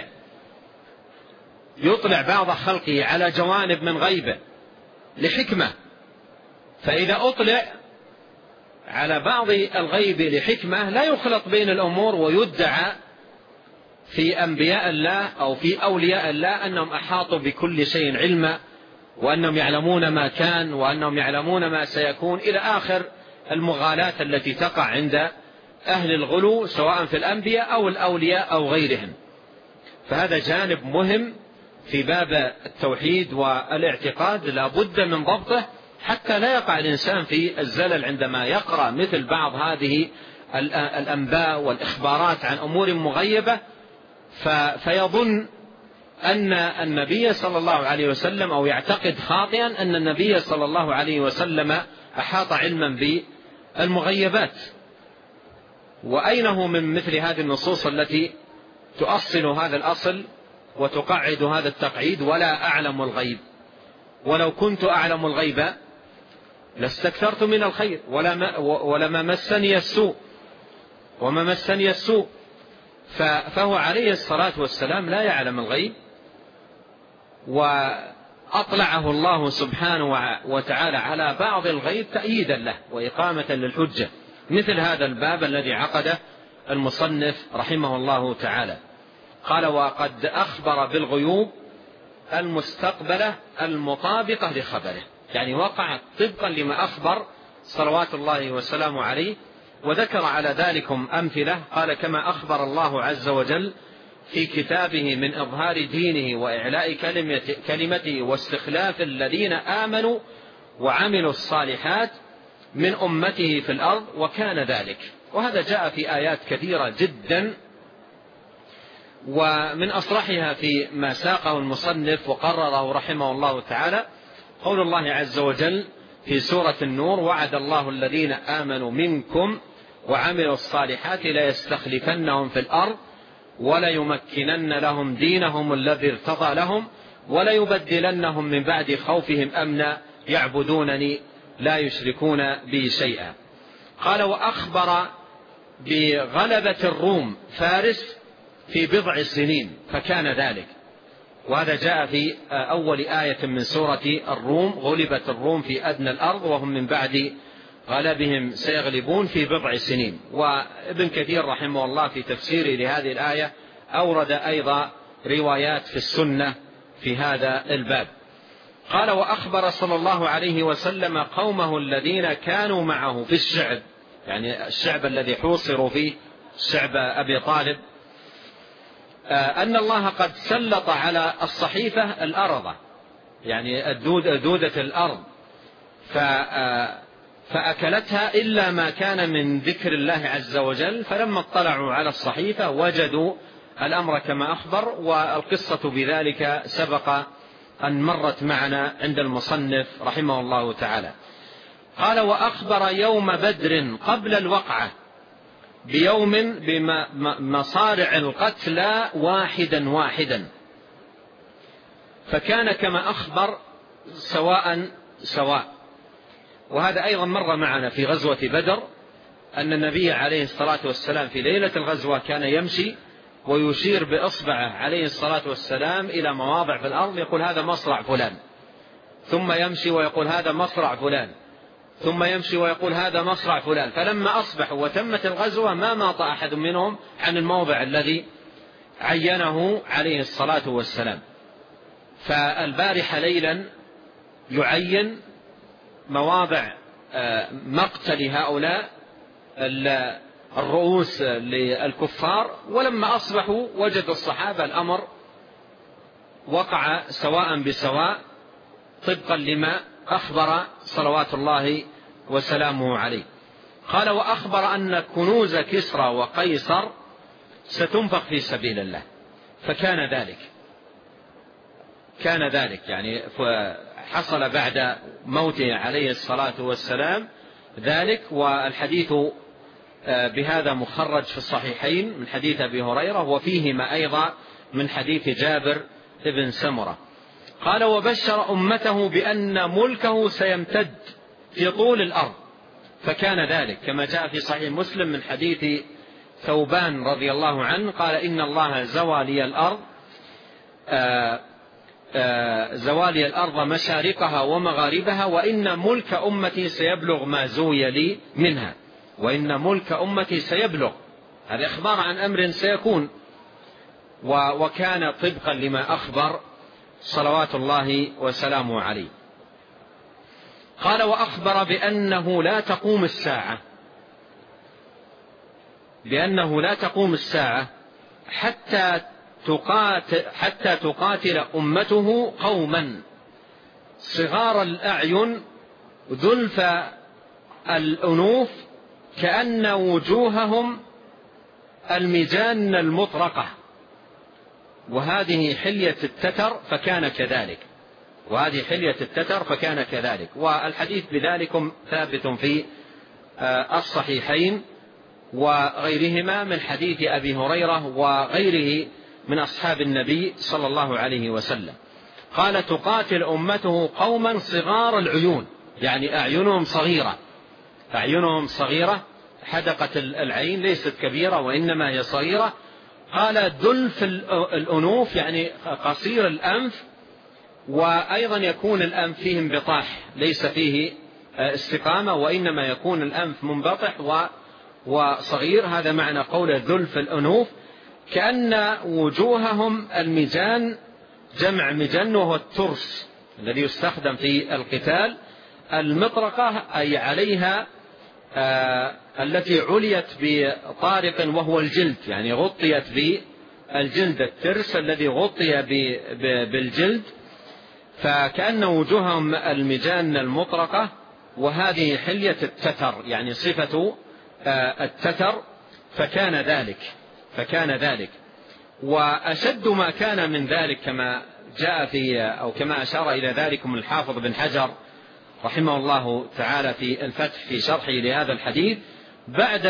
يطلع بعض خلقه على جوانب من غيبه لحكمة، فإذا أطلع على بعض الغيب لحكمة لا يخلط بين الأمور ويدعى في أنبياء الله أو في أولياء الله أنهم أحاطوا بكل شيء علما، وأنهم يعلمون ما كان، وأنهم يعلمون ما سيكون، إلى آخر المغالاة التي تقع عند أهل الغلو سواء في الأنبياء أو الأولياء أو غيرهم. فهذا جانب مهم في باب التوحيد والاعتقاد لا بد من ضبطه، حتى لا يقع الإنسان في الزلل عندما يقرأ مثل بعض هذه الأنباء والإخبارات عن أمور مغيبة، فيظن أن النبي صلى الله عليه وسلم، أو يعتقد خاطئا أن النبي صلى الله عليه وسلم أحاط علما بالمغيبات. وأين هو من مثل هذه النصوص التي تؤصل هذا الأصل وتقعد هذا التقعيد: ولا أعلم الغيب، ولو كنت أعلم الغيب لاستكثرت من الخير ولما مسني السوء وما مسني السوء. فهو عليه الصلاة والسلام لا يعلم الغيب، وأطلعه الله سبحانه وتعالى على بعض الغيب تأييدا له وإقامة للحجة، مثل هذا الباب الذي عقده المصنف رحمه الله تعالى. قال: وقد أخبر بالغيوب المستقبلة المطابقة لخبره، يعني وقع طبقا لما أخبر صلوات الله وسلامه عليه. وذكر على ذلكم أمثلة، قال: كما أخبر الله عز وجل في كتابه من إظهار دينه وإعلاء كلمته واستخلاف الذين آمنوا وعملوا الصالحات من أمته في الأرض وكان ذلك. وهذا جاء في آيات كثيرة جدا، ومن أصرحها في ما ساقه المصنف وقرره رحمه الله تعالى قول الله عز وجل في سورة النور: وعد الله الذين آمنوا منكم وعملوا الصالحات ليستخلفنهم في الأرض وليمكنن لهم دينهم الذي ارتضى لهم وليبدلنهم من بعد خوفهم أمنا يعبدونني لا يشركون بي شيئا. قال: وأخبر بغلبة الروم فارس في بضع سنين فكان ذلك. وهذا جاء في أول آية من سورة الروم: غلبت الروم في أدنى الأرض وهم من بعد غلبهم سيغلبون في بضع سنين. وابن كثير رحمه الله في تفسيره لهذه الآية أورد أيضا روايات في السنة في هذا الباب. قال: وأخبر صلى الله عليه وسلم قومه الذين كانوا معه في الشعب، يعني الشعب الذي حوصروا فيه، شعب أبي طالب، أن الله قد سلط على الصحيفة الأرض، يعني دودة الأرض، فأكلتها إلا ما كان من ذكر الله عز وجل. فلما اطلعوا على الصحيفة وجدوا الأمر كما أخبر، والقصة بذلك سبق أن مرت معنا عند المصنف رحمه الله تعالى. قال: وأخبر يوم بدر قبل الوقعة بيوم بمصارع القتلى واحدا واحدا، فكان كما أخبر سواء. وهذا أيضا مر معنا في غزوة بدر، أن النبي عليه الصلاة والسلام في ليلة الغزوة كان يمشي ويشير بإصبعه عليه الصلاة والسلام إلى مواضع في الأرض، يقول: هذا مصرع فلان، ثم يمشي ويقول: هذا مصرع فلان، ثم يمشي ويقول: هذا مصرع فلان. فلما أصبحوا وتمت الغزوة ما ماط أحد منهم عن الموضع الذي عينه عليه الصلاة والسلام. فالبارحة ليلا يعين مواضع مقتل هؤلاء الرؤوس للكفار، ولما أصبحوا وجد الصحابة الأمر وقع سواء بسواء طبقا لما أخبر صلوات الله وسلامه عليه. قال: وأخبر أن كنوز كسرى وقيصر ستنفق في سبيل الله، فكان ذلك يعني حصل بعد موته عليه الصلاة والسلام ذلك. والحديث بهذا مخرج في الصحيحين من حديث أبي هريرة، وفيهما أيضا من حديث جابر بن سمرة. قال: وبشر أمته بأن ملكه سيمتد في طول الأرض، فكان ذلك كما جاء في صحيح مسلم من حديث ثوبان رضي الله عنه قال: إن الله زوالي الأرض مشارقها ومغاربها، وإن ملك أمتي سيبلغ ما زوي لي منها، وإن ملك أمتي سيبلغ، هذا إخبار عن أمر سيكون، وكان طبقا لما أخبر صلوات الله وسلامه عليه. قال: وأخبر بأنه لا تقوم الساعة حتى تقاتل أمته قوما صغار الأعين ذلف الأنوف كأن وجوههم المجان المطرقة، وهذه حلية التتر فكان كذلك. والحديث بذلكم ثابت في الصحيحين وغيرهما من حديث أبي هريرة وغيره من أصحاب النبي صلى الله عليه وسلم. قال: تقاتل أمته قوما صغار العيون، يعني أعينهم صغيرة، حدقة العين ليست كبيرة وإنما هي صغيرة. قال: ذلف الأنوف، يعني قصير الأنف، وأيضا يكون الأنف فيه انبطاح، ليس فيه استقامة، وإنما يكون الأنف منبطح وصغير، هذا معنى قول ذلف الأنوف. كأن وجوههم المجان، جمع مجن وهو الترس الذي يستخدم في القتال. المطرقة أي عليها التي عليت بطارق وهو الجلد، يعني غطيت بالجلد، الترس الذي غطي بالجلد، فكأن وجوههم المجان المطرقة. وهذه حلية التتر، يعني صفة التتر، فكان ذلك. وأشد ما كان من ذلك كما جاء أو كما أشار إلى ذلكم الحافظ بن حجر رحمه الله تعالى في الفتح في شرحه لهذا الحديث، بعد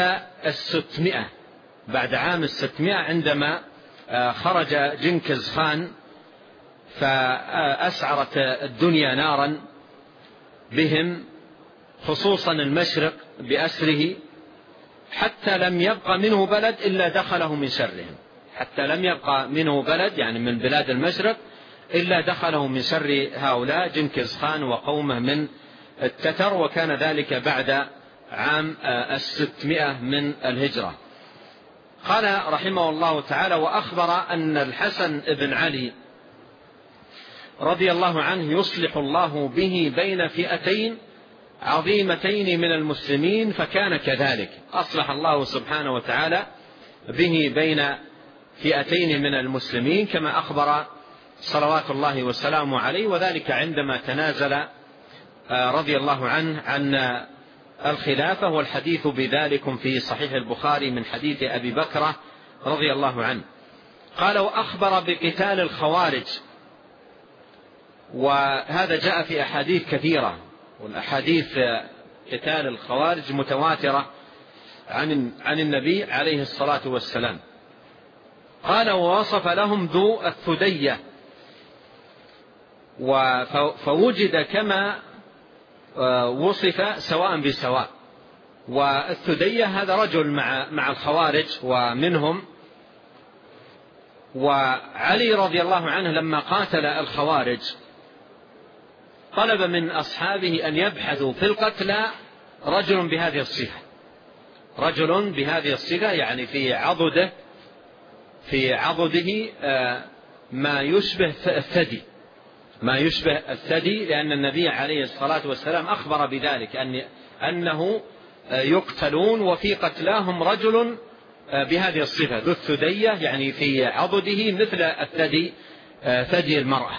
عام 600 عندما خرج جنكز خان فأسعرت الدنيا نارا بهم، خصوصا المشرق بأسره، حتى لم يبقى منه بلد إلا دخله من شرهم، يعني من بلاد المشرق إلا دخله من شر هؤلاء جنكز خان وقومه من التتر. وكان ذلك بعد عام 600 من الهجرة. قال رحمه الله تعالى: وأخبر أن الحسن بن علي رضي الله عنه يصلح الله به بين فئتين عظيمتين من المسلمين، فكان كذلك، أصلح الله سبحانه وتعالى به بين فئتين من المسلمين كما أخبر صلوات الله وسلامه عليه، وذلك عندما تنازل رضي الله عنه عن الخلافة، والحديث بذلك في صحيح البخاري من حديث أبي بكر رضي الله عنه. قال: وأخبر بقتال الخوارج، وهذا جاء في أحاديث كثيرة، والأحاديث قتال الخوارج متواترة عن النبي عليه الصلاة والسلام. قال: ووصف لهم ذو الثدية، فوجد كما وصف سواء بسواء. والثدية هذا رجل مع الخوارج ومنهم، وعلي رضي الله عنه لما قاتل الخوارج طلب من أصحابه أن يبحثوا في القتلى رجل بهذه الصفة، رجل بهذه الصفة، يعني في عضده ما يشبه الثدي، لأن النبي عليه الصلاة والسلام أخبر بذلك أنه يقتلون وفي قتلاهم رجل بهذه الصفة ذو الثدية، يعني في عضده مثل الثدي، ثدي المرأة.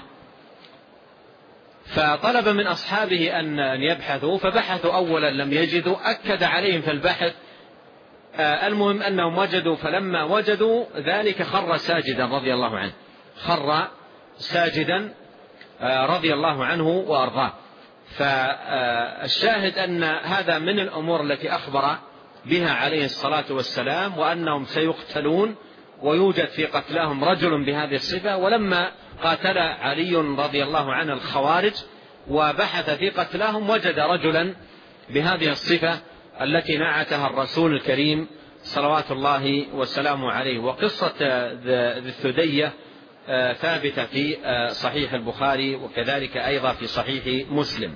فطلب من أصحابه أن يبحثوا، فبحثوا أولا لم يجدوا، أكد عليهم في البحث، المهم أنهم وجدوا، فلما وجدوا ذلك خر ساجدا رضي الله عنه، خر ساجدا رضي الله عنه وأرضاه. فالشاهد أن هذا من الأمور التي أخبر بها عليه الصلاة والسلام، وأنهم سيقتلون ويوجد في قتلاهم رجل بهذه الصفة. ولما قاتل علي رضي الله عنه الخوارج وبحث في قتلاهم وجد رجلا بهذه الصفة التي نعتها الرسول الكريم صلوات الله وسلامه عليه. وقصة ذي الثدية ثابتة في صحيح البخاري، وكذلك أيضا في صحيح مسلم.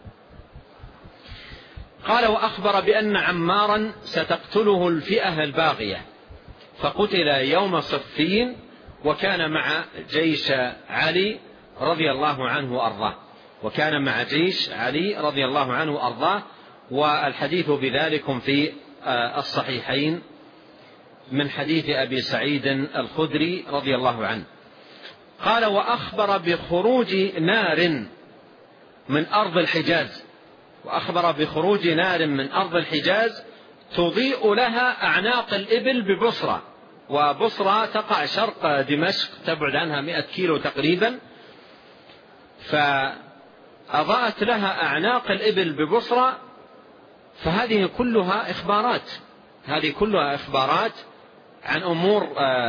قال: وأخبر بأن عمارا ستقتله الفئة الباغية، فقتل يوم صفين، وكان مع جيش علي رضي الله عنه وأرضاه، وكان مع جيش علي رضي الله عنه وأرضاه. والحديث بذلك في الصحيحين من حديث أبي سعيد الخدري رضي الله عنه. قال: وأخبر بخروج نار من أرض الحجاز، وأخبر بخروج نار من أرض الحجاز تضيء لها أعناق الإبل ببصرة، وبصرة تقع شرق دمشق، تبعد عنها 100 كيلو تقريبا، فأضاءت لها أعناق الإبل ببصرة. فهذه كلها إخبارات، هذه كلها إخبارات عن أمور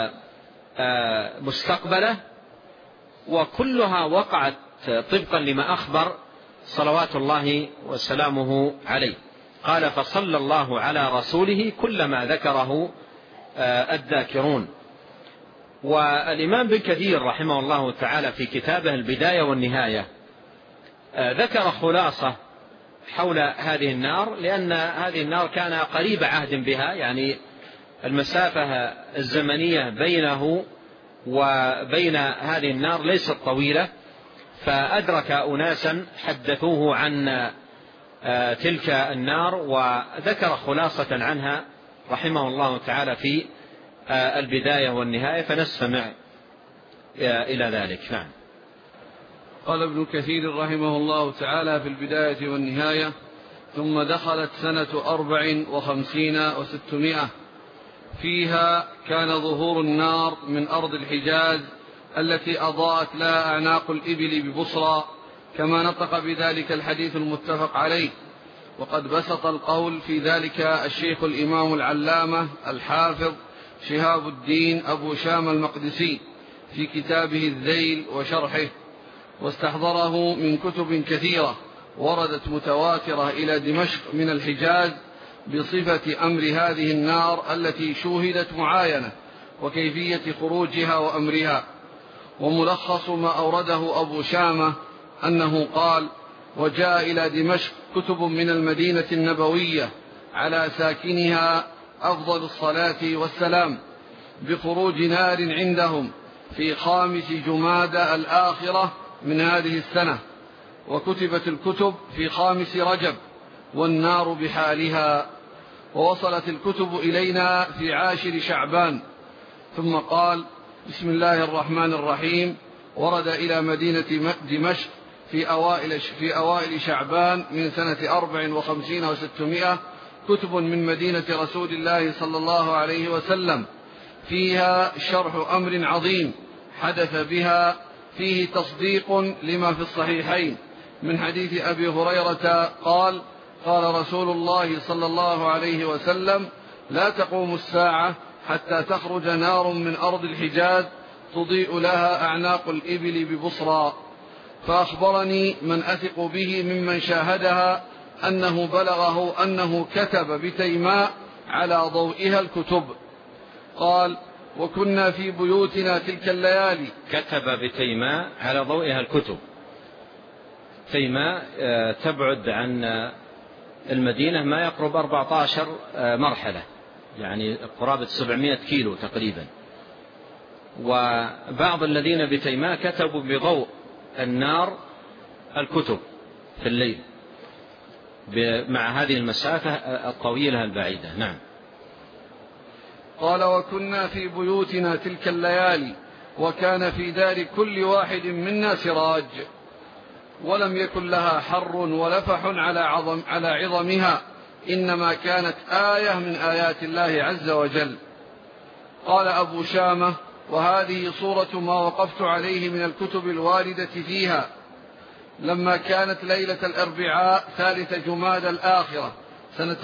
مستقبلة، وكلها وقعت طبقا لما أخبر صلوات الله وسلامه عليه. قال: فصلى الله على رسوله كلما ذكره الذاكرون. والإمام بن كثير رحمه الله تعالى في كتابه البداية والنهاية ذكر خلاصة حول هذه النار، لأن هذه النار كان قريب عهد بها، يعني المسافة الزمنية بينه وبين هذه النار ليست طويلة، فأدرك أناسا حدثوه عن تلك النار وذكر خلاصة عنها رحمه الله تعالى في البداية والنهاية، فنستمع إلى ذلك. نعم. قال ابن كثير رحمه الله تعالى في البداية والنهاية: ثم دخلت سنة 54 و600، فيها كان ظهور النار من أرض الحجاز التي أضاءت لها أعناق الإبل ببصرى، كما نطق بذلك الحديث المتفق عليه. وقد بسط القول في ذلك الشيخ الإمام العلامة الحافظ شهاب الدين أبو شام المقدسي في كتابه الذيل وشرحه، واستحضره من كتب كثيرة وردت متواترة إلى دمشق من الحجاز بصفة أمر هذه النار التي شوهدت معاينة وكيفية خروجها وأمرها. وملخص ما أورده أبو شامة أنه قال: وجاء إلى دمشق كتب من المدينة النبوية على ساكنها أفضل الصلاة والسلام بخروج نار عندهم في 5 جمادى الآخرة من هذه السنة، وكتبت الكتب في 5 رجب والنار بحالها، ووصلت الكتب إلينا في 10 شعبان. ثم قال: بسم الله الرحمن الرحيم. ورد إلى مدينة دمشق في أوائل شعبان من سنة 54 و600 كتب من مدينة رسول الله صلى الله عليه وسلم، فيها شرح أمر عظيم حدث بها، فيه تصديق لما في الصحيحين من حديث أبي هريرة قال: قال رسول الله صلى الله عليه وسلم: لا تقوم الساعة حتى تخرج نار من أرض الحجاز تضيء لها أعناق الإبل ببصرى. فأخبرني من أثق به ممن شاهدها أنه بلغه أنه كتب بتيماء على ضوئها الكتب. قال: وكنا في بيوتنا تلك الليالي. كتب بتيماء على ضوئها الكتب. تيماء تبعد عن المدينة ما يقرب 14 مرحلة، يعني قرابة 700 كيلو تقريبا. وبعض الذين بتيماء كتبوا بضوء النار الكتب في الليل مع هذه المسافة الطويلة البعيدة. نعم. قال: وكنا في بيوتنا تلك الليالي، وكان في دار كل واحد منا سراج، ولم يكن لها حر ولفح على عظمها، إنما كانت آية من آيات الله عز وجل. قال أبو شامة: وهذه صورة ما وقفت عليه من الكتب الواردة فيها. لما كانت ليلة الأربعاء 3 جمادى الآخرة سنة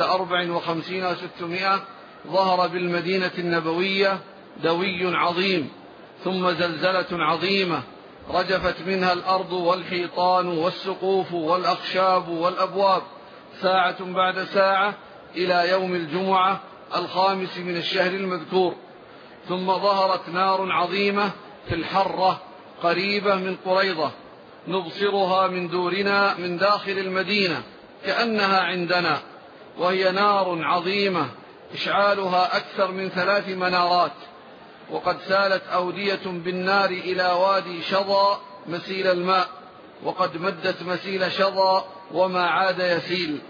54 و600 ظهر بالمدينة النبوية دوي عظيم، ثم زلزلة عظيمة رجفت منها الأرض والحيطان والسقوف والأخشاب والأبواب ساعة بعد ساعة إلى يوم الجمعة 5 من الشهر المذكور. ثم ظهرت نار عظيمة في الحرة قريبة من قريضة، نبصرها من دورنا من داخل المدينة كأنها عندنا، وهي نار عظيمة إشعالها أكثر من 3 منارات. وقد سالت أودية بالنار إلى وادي شظى مسيل الماء، وقد مدت مسيل شظى وما عاد يسيل.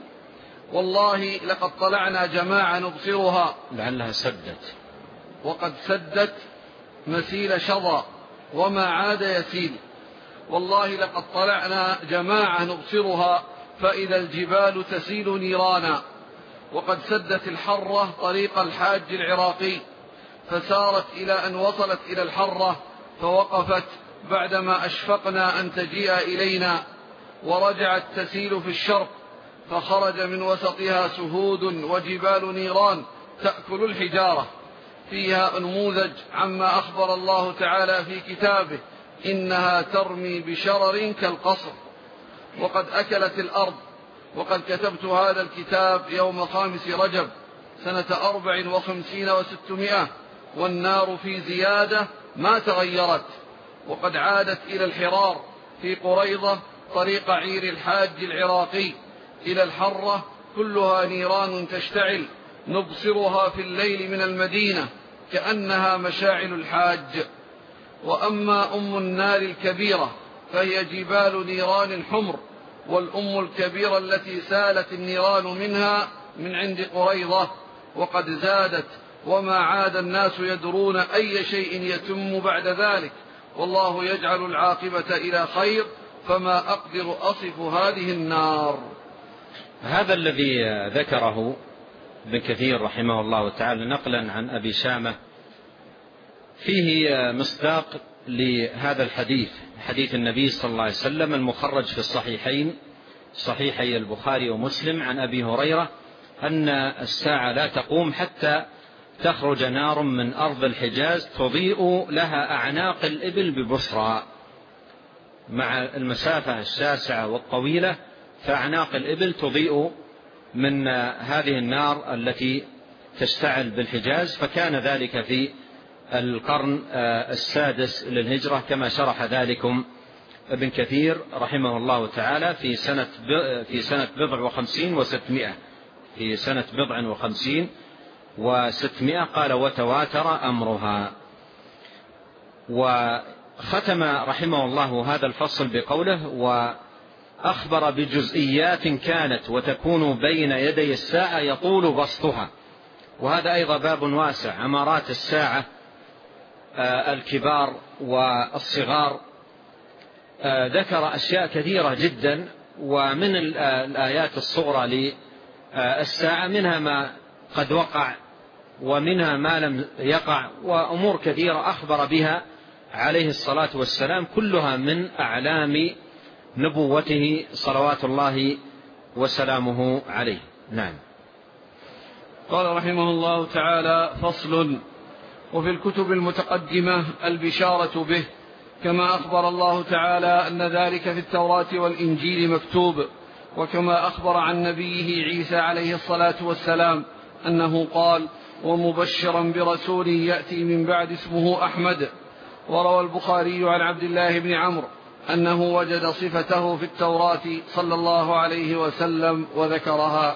والله لقد طلعنا جماعة نبصرها، لعلها سدت. وقد سدت مسيل شظى وما عاد يسيل. والله لقد طلعنا جماعة نبصرها فإذا الجبال تسيل نيرانا. وقد سدت الحرة طريق الحاج العراقي، فسارت إلى أن وصلت إلى الحرة، فوقفت بعدما أشفقنا أن تجيء إلينا، ورجعت تسيل في الشرق، فخرج من وسطها سهود وجبال نيران تأكل الحجارة، فيها نموذج عما أخبر الله تعالى في كتابه: إنها ترمي بشرر كالقصر. وقد أكلت الأرض. وقد كتبت هذا الكتاب يوم 5 رجب سنة 54 و600، والنار في زيادة ما تغيرت. وقد عادت إلى الحرار في قريضة طريق عير الحاج العراقي إلى الحرة، كلها نيران تشتعل، نبصرها في الليل من المدينة كأنها مشاعل الحاج. وأما أم النار الكبيرة فهي جبال نيران حمر، والأم الكبيرة التي سالت النيران منها من عند قريضة، وقد زادت، وما عاد الناس يدرون أي شيء يتم بعد ذلك، والله يجعل العاقبة إلى خير، فما أقدر أصف هذه النار. هذا الذي ذكره ابن كثير رحمه الله تعالى نقلا عن أبي شامة فيه مصداق لهذا الحديث، حديث النبي صلى الله عليه وسلم المخرج في الصحيحين، صحيحي البخاري ومسلم، عن أبي هريرة أن الساعة لا تقوم حتى تخرج نار من أرض الحجاز تضيء لها أعناق الإبل ببصرى. مع المسافة الشاسعة والطويلة فأعناق الإبل تضيء من هذه النار التي تشتعل بالحجاز. فكان ذلك في القرن 6 للهجرة كما شرح ذلكم ابن كثير رحمه الله تعالى في سنة 54 و600، في سنة 54 و600 قال: وتواتر أمرها. ختم رحمه الله هذا الفصل بقوله: وأخبر بجزئيات كانت وتكون بين يدي الساعة يطول بسطها. وهذا أيضا باب واسع، أمارات الساعة الكبار والصغار. ذكر أشياء كثيرة جدا، ومن الآيات الصغرى للساعة منها ما قد وقع ومنها ما لم يقع، وأمور كثيرة أخبر بها عليه الصلاة والسلام، كلها من أعلام نبوته صلوات الله وسلامه عليه. نعم. قال رحمه الله تعالى: فصل. وفي الكتب المتقدمة البشارة به، كما أخبر الله تعالى أن ذلك في التوراة والإنجيل مكتوب، وكما أخبر عن نبيه عيسى عليه الصلاة والسلام أنه قال: ومبشرا برسول يأتي من بعد اسمه أحمد. وروى البخاري عن عبد الله بن عمرو أنه وجد صفته في التوراة صلى الله عليه وسلم وذكرها.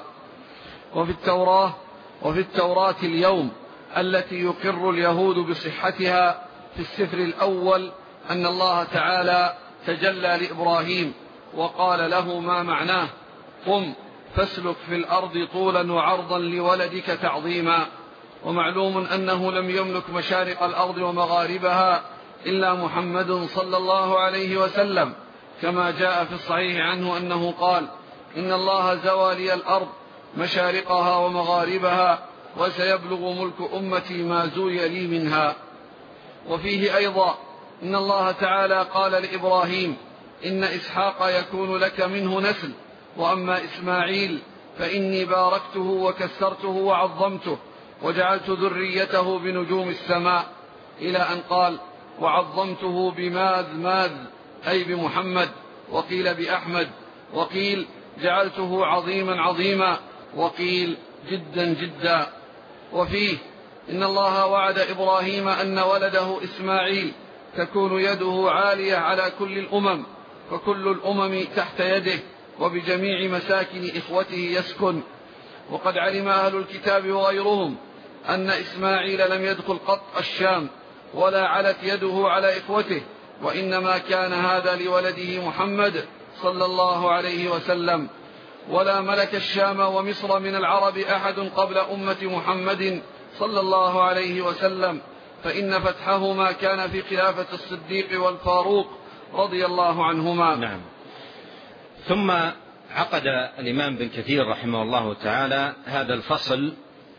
وفي التوراة اليوم التي يقر اليهود بصحتها في السفر الأول أن الله تعالى تجلى لإبراهيم وقال له ما معناه: قم فاسلك في الأرض طولا وعرضا لولدك تعظيما. ومعلوم أنه لم يملك مشارق الأرض ومغاربها إلا محمد صلى الله عليه وسلم، كما جاء في الصحيح عنه أنه قال: إن الله زوى لي الأرض مشارقها ومغاربها، وسيبلغ ملك أمتي ما زوي لي منها. وفيه أيضا إن الله تعالى قال لإبراهيم: إن إسحاق يكون لك منه نسل، وأما إسماعيل فإني باركته وكسرته وعظمته وجعلت ذريته بنجوم السماء، إلى أن قال: وعظمته بماذ أي بمحمد، وقيل بأحمد، وقيل جعلته عظيما، وقيل جدا. وفيه إن الله وعد إبراهيم أن ولده إسماعيل تكون يده عالية على كل الأمم، فكل الأمم تحت يده، وبجميع مساكن إخوته يسكن. وقد علم أهل الكتاب وغيرهم أن إسماعيل لم يدخل قط الشام، ولا علت يده على إخوته، وإنما كان هذا لولده محمد صلى الله عليه وسلم. ولا ملك الشام ومصر من العرب أحد قبل أمة محمد صلى الله عليه وسلم، فإن فتحهما كان في خلافة الصديق والفاروق رضي الله عنهما. نعم. ثم عقد الإمام بن كثير رحمه الله تعالى هذا الفصل،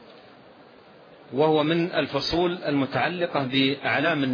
وهو من الفصول المتعلقة بأعلام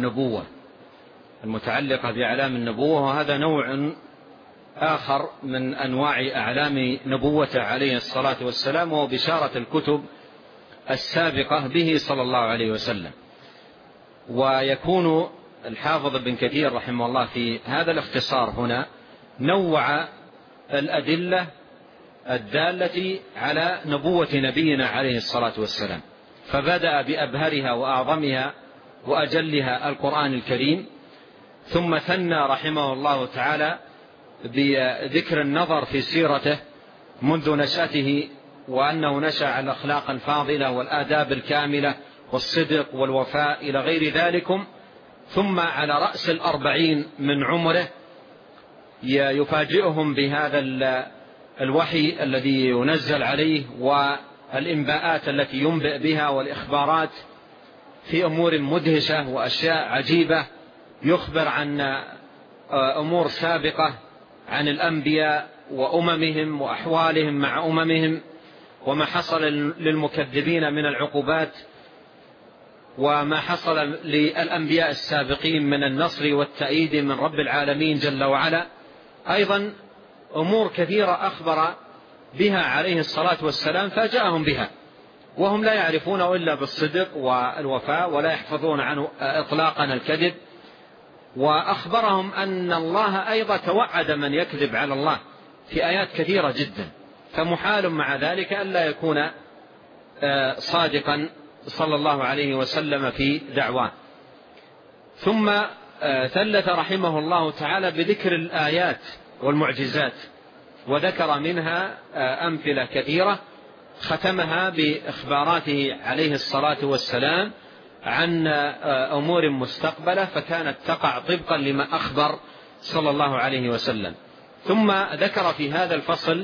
النبوة، وهذا نوع آخر من أنواع أعلام نبوته عليه الصلاة والسلام، وهو بشارة الكتب السابقة به صلى الله عليه وسلم. ويكون الحافظ بن كثير رحمه الله في هذا الاختصار هنا نوع الأدلة الدالة على نبوة نبينا عليه الصلاة والسلام، فبدأ بأبهرها وأعظمها وأجلها القرآن الكريم، ثم ثنى رحمه الله تعالى بذكر النظر في سيرته منذ نشأته، وأنه نشأ على الأخلاق الفاضلة والآداب الكاملة والصدق والوفاء إلى غير ذلكم، ثم على رأس 40 من عمره يفاجئهم بهذا الوحي الذي ينزل عليه والإنباءات التي ينبئ بها والإخبارات في أمور مدهشة وأشياء عجيبة، يخبر عن أمور سابقة عن الأنبياء وأممهم وأحوالهم مع أممهم، وما حصل للمكذبين من العقوبات، وما حصل للأنبياء السابقين من النصر والتأييد من رب العالمين جل وعلا. أيضا أمور كثيرة أخبر بها عليه الصلاة والسلام فاجأهم بها، وهم لا يعرفون إلا بالصدق والوفاء، ولا يحفظون عنه إطلاقا الكذب. وأخبرهم أن الله أيضا توعد من يكذب على الله في آيات كثيرة جدا، فمحال مع ذلك ألا يكون صادقا صلى الله عليه وسلم في دعواه. ثم ثلث رحمه الله تعالى بذكر الآيات والمعجزات، وذكر منها أمثلة كثيرة، ختمها بإخباراته عليه الصلاة والسلام عن أمور مستقبلة، فكانت تقع طبقا لما أخبر صلى الله عليه وسلم. ثم ذكر في هذا الفصل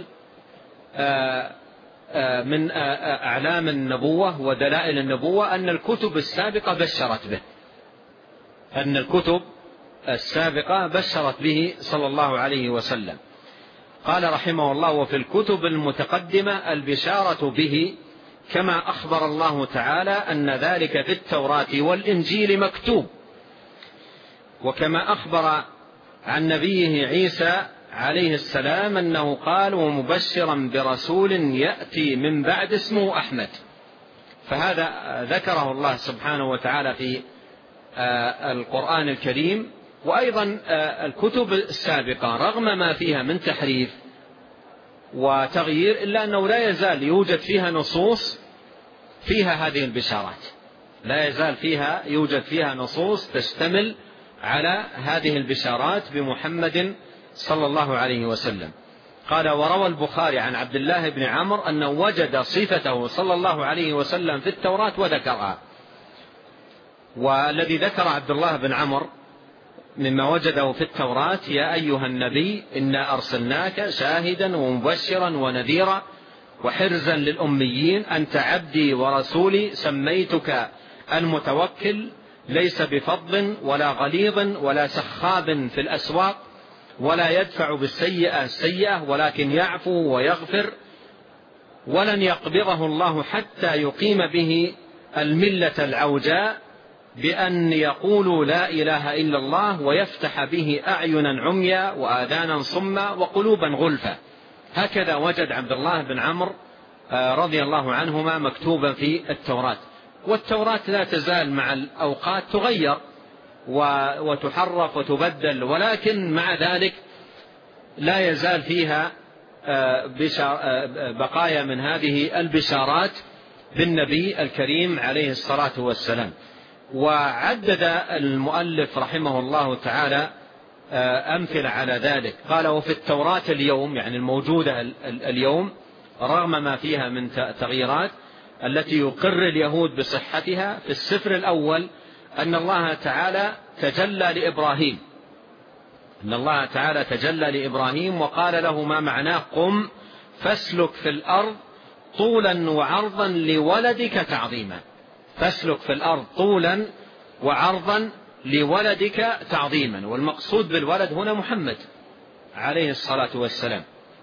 من أعلام النبوة ودلائل النبوة أن الكتب السابقة بشرت به، أن الكتب السابقة بشرت به صلى الله عليه وسلم. قال رحمه الله: وفي الكتب المتقدمة البشارة به، كما أخبر الله تعالى أن ذلك في التوراة والإنجيل مكتوب، وكما أخبر عن نبيه عيسى عليه السلام أنه قال: ومبشرا برسول يأتي من بعد اسمه أحمد. فهذا ذكره الله سبحانه وتعالى في القرآن الكريم. وأيضا الكتب السابقة رغم ما فيها من تحريف وتغيير، إلا أنه لا يزال يوجد فيها نصوص فيها هذه البشارات، لا يزال يوجد فيها نصوص تشتمل على هذه البشارات بمحمد صلى الله عليه وسلم. قال: وروى البخاري عن عبد الله بن عمرو أنه وجد صفته صلى الله عليه وسلم في التوراة وذكرها. والذي ذكر عبد الله بن عمرو مما وجده في التوراة: يا أيها النبي إنا أرسلناك شاهدا ومبشرا ونذيرا وحرزا للأميين، أنت عبدي ورسولي، سميتك المتوكل، ليس بفض ولا غليظ ولا سخاب في الأسواق، ولا يدفع بالسيئة السيئة ولكن يعفو ويغفر، ولن يقبضه الله حتى يقيم به الملة العوجاء، بأن يقولوا لا إله إلا الله ويفتح به أعينا عميا وآذانا صما وقلوبا غلفا. هكذا وجد عبد الله بن عمرو رضي الله عنهما مكتوبا في التوراة. والتوراة لا تزال مع الأوقات تغير وتحرف وتبدل، ولكن مع ذلك لا يزال فيها بقايا من هذه البشارات بالنبي الكريم عليه الصلاة والسلام. وعدد المؤلف رحمه الله تعالى أمثلة على ذلك. قال: وفي التوراة اليوم، يعني الموجودة اليوم رغم ما فيها من تغييرات التي يقر اليهود بصحتها، في السفر الأول أن الله تعالى تجلى لإبراهيم، أن الله تعالى تجلى لإبراهيم وقال له: ما معناه؟ قم فاسلك في الأرض طولا وعرضا لولدك تعظيما. فاسلك في الأرض طولا وعرضا لولدك تعظيما. والمقصود بالولد هنا محمد عليه الصلاة والسلام.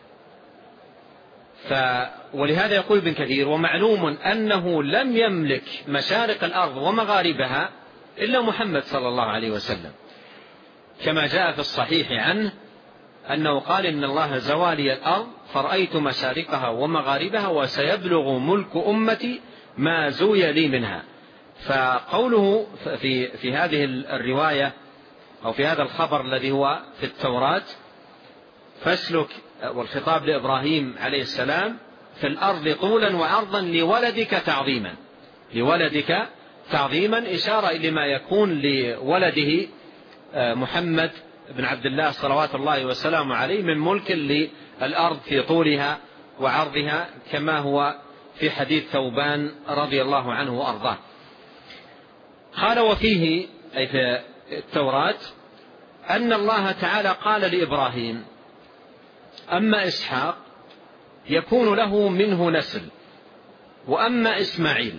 ولهذا يقول ابن كثير: ومعلوم أنه لم يملك مشارق الأرض ومغاربها إلا محمد صلى الله عليه وسلم، كما جاء في الصحيح عنه أنه قال: إن الله زوالي الأرض فرأيت مشارقها ومغاربها وسيبلغ ملك أمتي ما زوي لي منها. فقوله في هذه الرواية أو في هذا الخبر الذي هو في التوراة: فاسلك، والخطاب لإبراهيم عليه السلام، في الأرض طولا وعرضا لولدك تعظيما. لولدك تعظيما إشارة إلى ما يكون لولده محمد بن عبد الله صلوات الله وسلامه عليه من ملك للأرض في طولها وعرضها، كما هو في حديث ثوبان رضي الله عنه وأرضاه. قال: وفيه، أي في التوراة، أن الله تعالى قال لإبراهيم: أما إسحاق يكون له منه نسل، وأما إسماعيل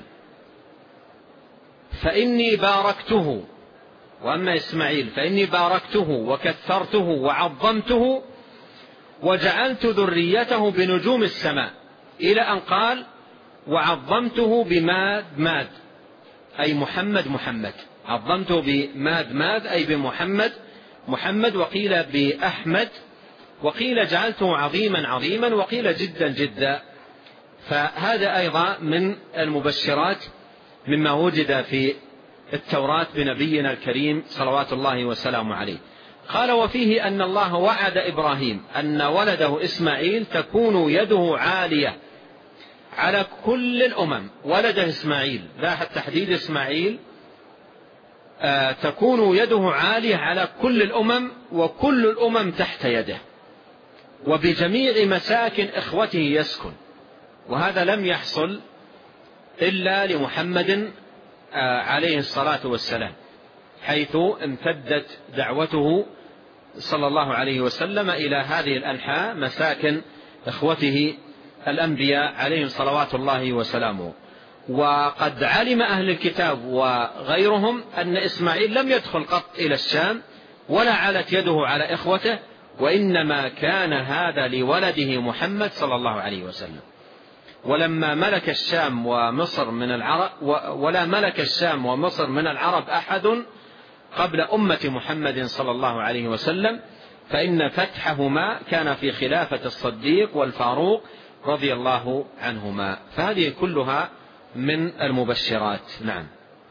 فإني باركته، وأما إسماعيل فإني باركته وكثرته وعظمته وجعلت ذريته بنجوم السماء، إلى أن قال: وعظمته بماد ماد، أي محمد. عظمته بماد ماد أي بمحمد محمد، وقيل بأحمد، وقيل جعلته عظيما، وقيل جدا جدا. فهذا أيضا من المبشرات مما وجد في التوراة بنبينا الكريم صلوات الله وسلامه عليه. قال: وفيه أن الله وعد إبراهيم أن ولده إسماعيل تكون يده عالية على كل الأمم. ولده إسماعيل، لا تحديد إسماعيل، تكون يده عالية على كل الأمم، وكل الأمم تحت يده، وبجميع مساكن إخوته يسكن. وهذا لم يحصل إلا لمحمد عليه الصلاة والسلام، حيث امتدت دعوته صلى الله عليه وسلم إلى هذه الأنحاء مساكن إخوته الأنبياء عليهم صلوات الله وسلامه. وقد علم أهل الكتاب وغيرهم أن إسماعيل لم يدخل قط إلى الشام ولا علت يده على إخوته، وإنما كان هذا لولده محمد صلى الله عليه وسلم. ولما ملك الشام ومصر من العرب ولا ملك الشام ومصر من العرب أحد قبل أمة محمد صلى الله عليه وسلم، فإن فتحهما كان في خلافة الصديق والفاروق رضي الله عنهما. فهذه كلها من المبشرات. نعم.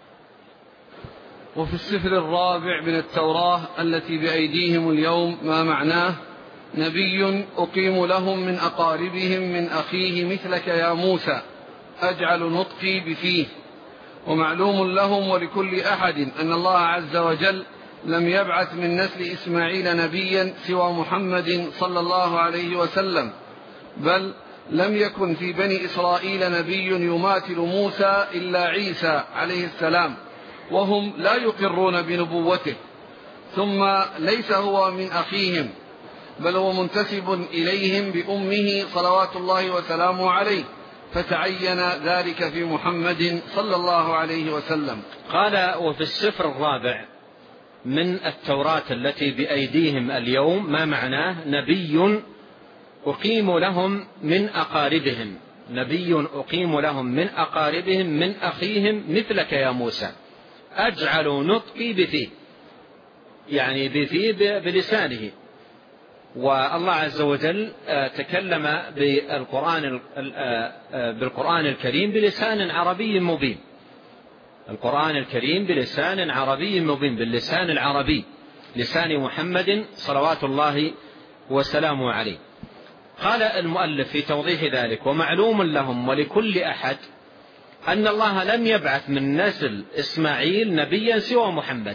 وفي السفر الرابع من التوراة التي بأيديهم اليوم ما معناه: نبي أقيم لهم من أقاربهم من أخيه مثلك يا موسى أجعل نطقي بفيه. ومعلوم لهم ولكل أحد أن الله عز وجل لم يبعث من نسل إسماعيل نبيا سوى محمد صلى الله عليه وسلم، بل لم يكن في بني إسرائيل نبي يماثل موسى إلا عيسى عليه السلام، وهم لا يقرون بنبوته. ثم ليس هو من أخيهم، بل هو منتسب إليهم بأمه صلوات الله وسلامه عليه، فتعين ذلك في محمد صلى الله عليه وسلم. قال: وفي السفر الرابع من التوراة التي بأيديهم اليوم ما معناه: نبي أقيم لهم من أقاربهم، نبي أقيم لهم من أقاربهم من أخيهم مثلك يا موسى أجعل نطقي بفيه، يعني بفيه بلسانه. والله عز وجل تكلم بالقرآن الكريم بلسان عربي مبين، القرآن الكريم بلسان عربي مبين، باللسان العربي، لسان محمد صلوات الله وسلامه عليه. قال المؤلف في توضيح ذلك: ومعلوم لهم ولكل أحد أن الله لم يبعث من نسل إسماعيل نبيا سوى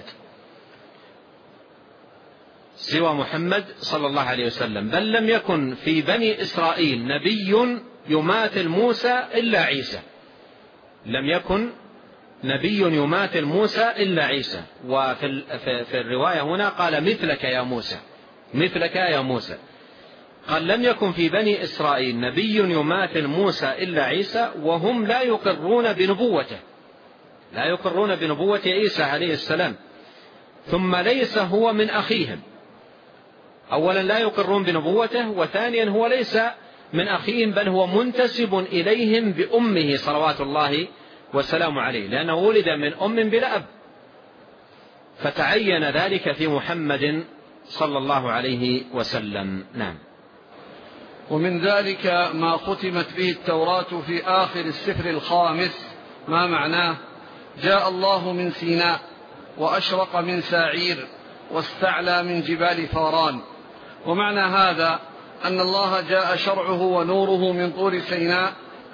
محمد صلى الله عليه وسلم، بل لم يكن في بني إسرائيل نبي يماثل موسى إلا عيسى، لم يكن نبي يماثل موسى إلا عيسى. وفي الرواية هنا قال: مثلك يا موسى، مثلك يا موسى. قال: لم يكن في بني إسرائيل نبي يماثل موسى إلا عيسى، وهم لا يقرون بنبوته، لا يقرون بنبوة عيسى عليه السلام. ثم ليس هو من أخيهم، أولا لا يقرون بنبوته، وثانيا هو ليس من أخيهم، بل هو منتسب إليهم بأمه صلوات الله والسلام عليه، لأنه ولد من أم بلا أب، فتعين ذلك في محمد صلى الله عليه وسلم. نعم. ومن ذلك ما ختمت به التوراة في آخر السفر الخامس ما معناه: جاء الله من سيناء وأشرق من ساعير واستعلى من جبال فاران. ومعنى هذا أن الله جاء شرعه ونوره من طور سيناء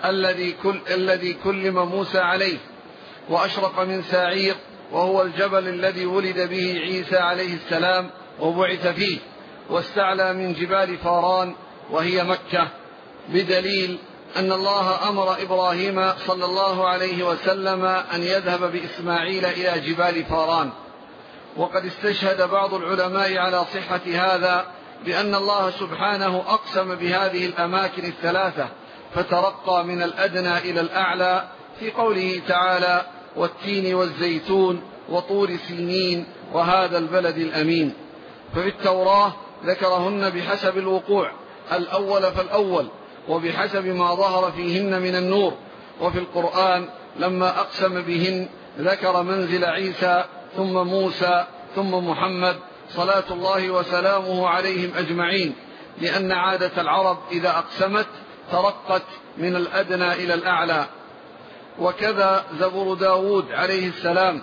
الذي كلم موسى عليه، وأشرق من ساعير وهو الجبل الذي ولد به عيسى عليه السلام وبعث فيه، واستعلى من جبال فاران وهي مكة، بدليل أن الله أمر إبراهيم صلى الله عليه وسلم أن يذهب بإسماعيل إلى جبال فاران. وقد استشهد بعض العلماء على صحة هذا بأن الله سبحانه أقسم بهذه الأماكن الثلاثة، فترقى من الأدنى إلى الأعلى في قوله تعالى: والتين والزيتون وطور سينين وهذا البلد الأمين. ففي التوراة ذكرهن بحسب الوقوع، الأول فالأول، وبحسب ما ظهر فيهن من النور. وفي القرآن لما أقسم بهن ذكر منزل عيسى ثم موسى ثم محمد صلاة الله وسلامه عليهم أجمعين، لأن عادة العرب إذا أقسمت ترقت من الأدنى إلى الأعلى. وكذا زبور داود عليه السلام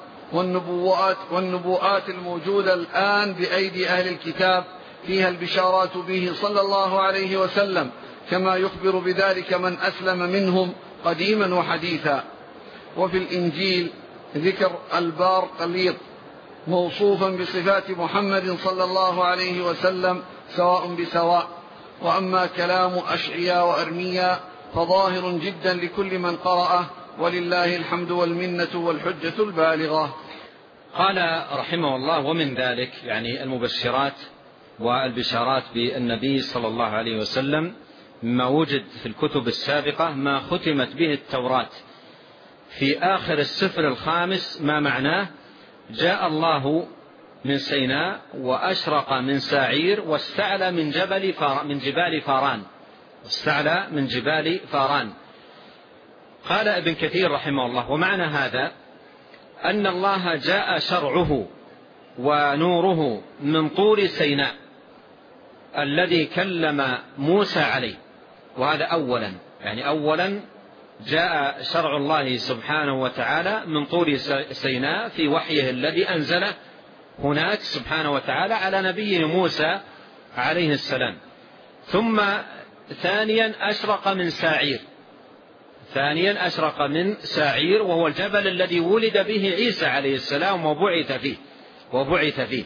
والنبوءات الموجودة الآن بأيدي أهل الكتاب فيها البشارات به صلى الله عليه وسلم، كما يخبر بذلك من أسلم منهم قديما وحديثا. وفي الإنجيل ذكر البار قليط موصوفا بصفات محمد صلى الله عليه وسلم سواء بسواء. وأما كلام أشعياء وأرمياء فظاهر جدا لكل من قرأه ولله الحمد والمنة والحجة البالغة. قال رحمه الله: ومن ذلك يعني المبشرات والبشارات بالنبي صلى الله عليه وسلم ما وجد في الكتب السابقة ما ختمت به التوراة في آخر السفر الخامس. ما معناه؟ جاء الله من سيناء وأشرق من ساعير واستعلى من جبال فاران. استعلى من جبال فاران. قال ابن كثير رحمه الله: ومعنى هذا أن الله جاء شرعه ونوره من طور سيناء الذي كلم موسى عليه. وهذا أولا، يعني أولا جاء شرع الله سبحانه وتعالى من طور سيناء في وحيه الذي أنزله هناك سبحانه وتعالى على نبيه موسى عليه السلام. ثم ثانيا أشرق من ساعير. ثانيا أشرق من ساعير وهو الجبل الذي ولد به عيسى عليه السلام وبعث فيه.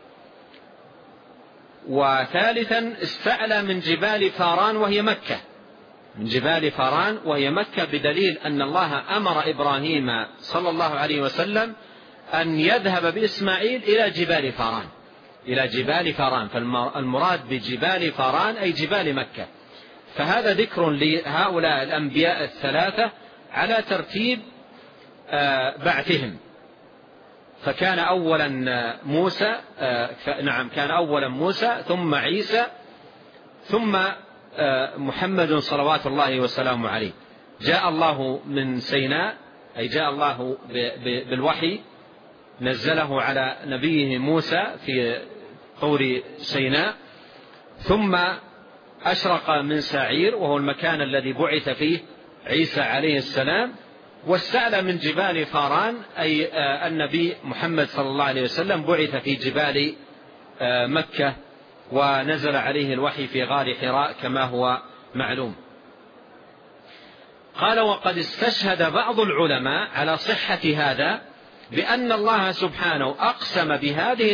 وثالثا استعلى من جبال فاران وهي مكة. من جبال فاران وهي مكة، بدليل أن الله أمر إبراهيم صلى الله عليه وسلم أن يذهب بإسماعيل إلى جبال فاران. فالمراد بجبال فاران أي جبال مكة. فهذا ذكر لهؤلاء الأنبياء الثلاثة على ترتيب بعثهم. فكان أولا موسى، كان أولا موسى ثم عيسى ثم محمد صلوات الله وسلامه عليه. جاء الله من سيناء أي جاء الله بالوحي، نزله على نبيه موسى في طور سيناء. ثم أشرق من ساعير وهو المكان الذي بعث فيه عيسى عليه السلام. واستعلى من جبال فاران أي النبي محمد صلى الله عليه وسلم بعث في جبال مكة ونزل عليه الوحي في غار حراء كما هو معلوم. قال: وقد استشهد بعض العلماء على صحة هذا بأن الله سبحانه أقسم بهذه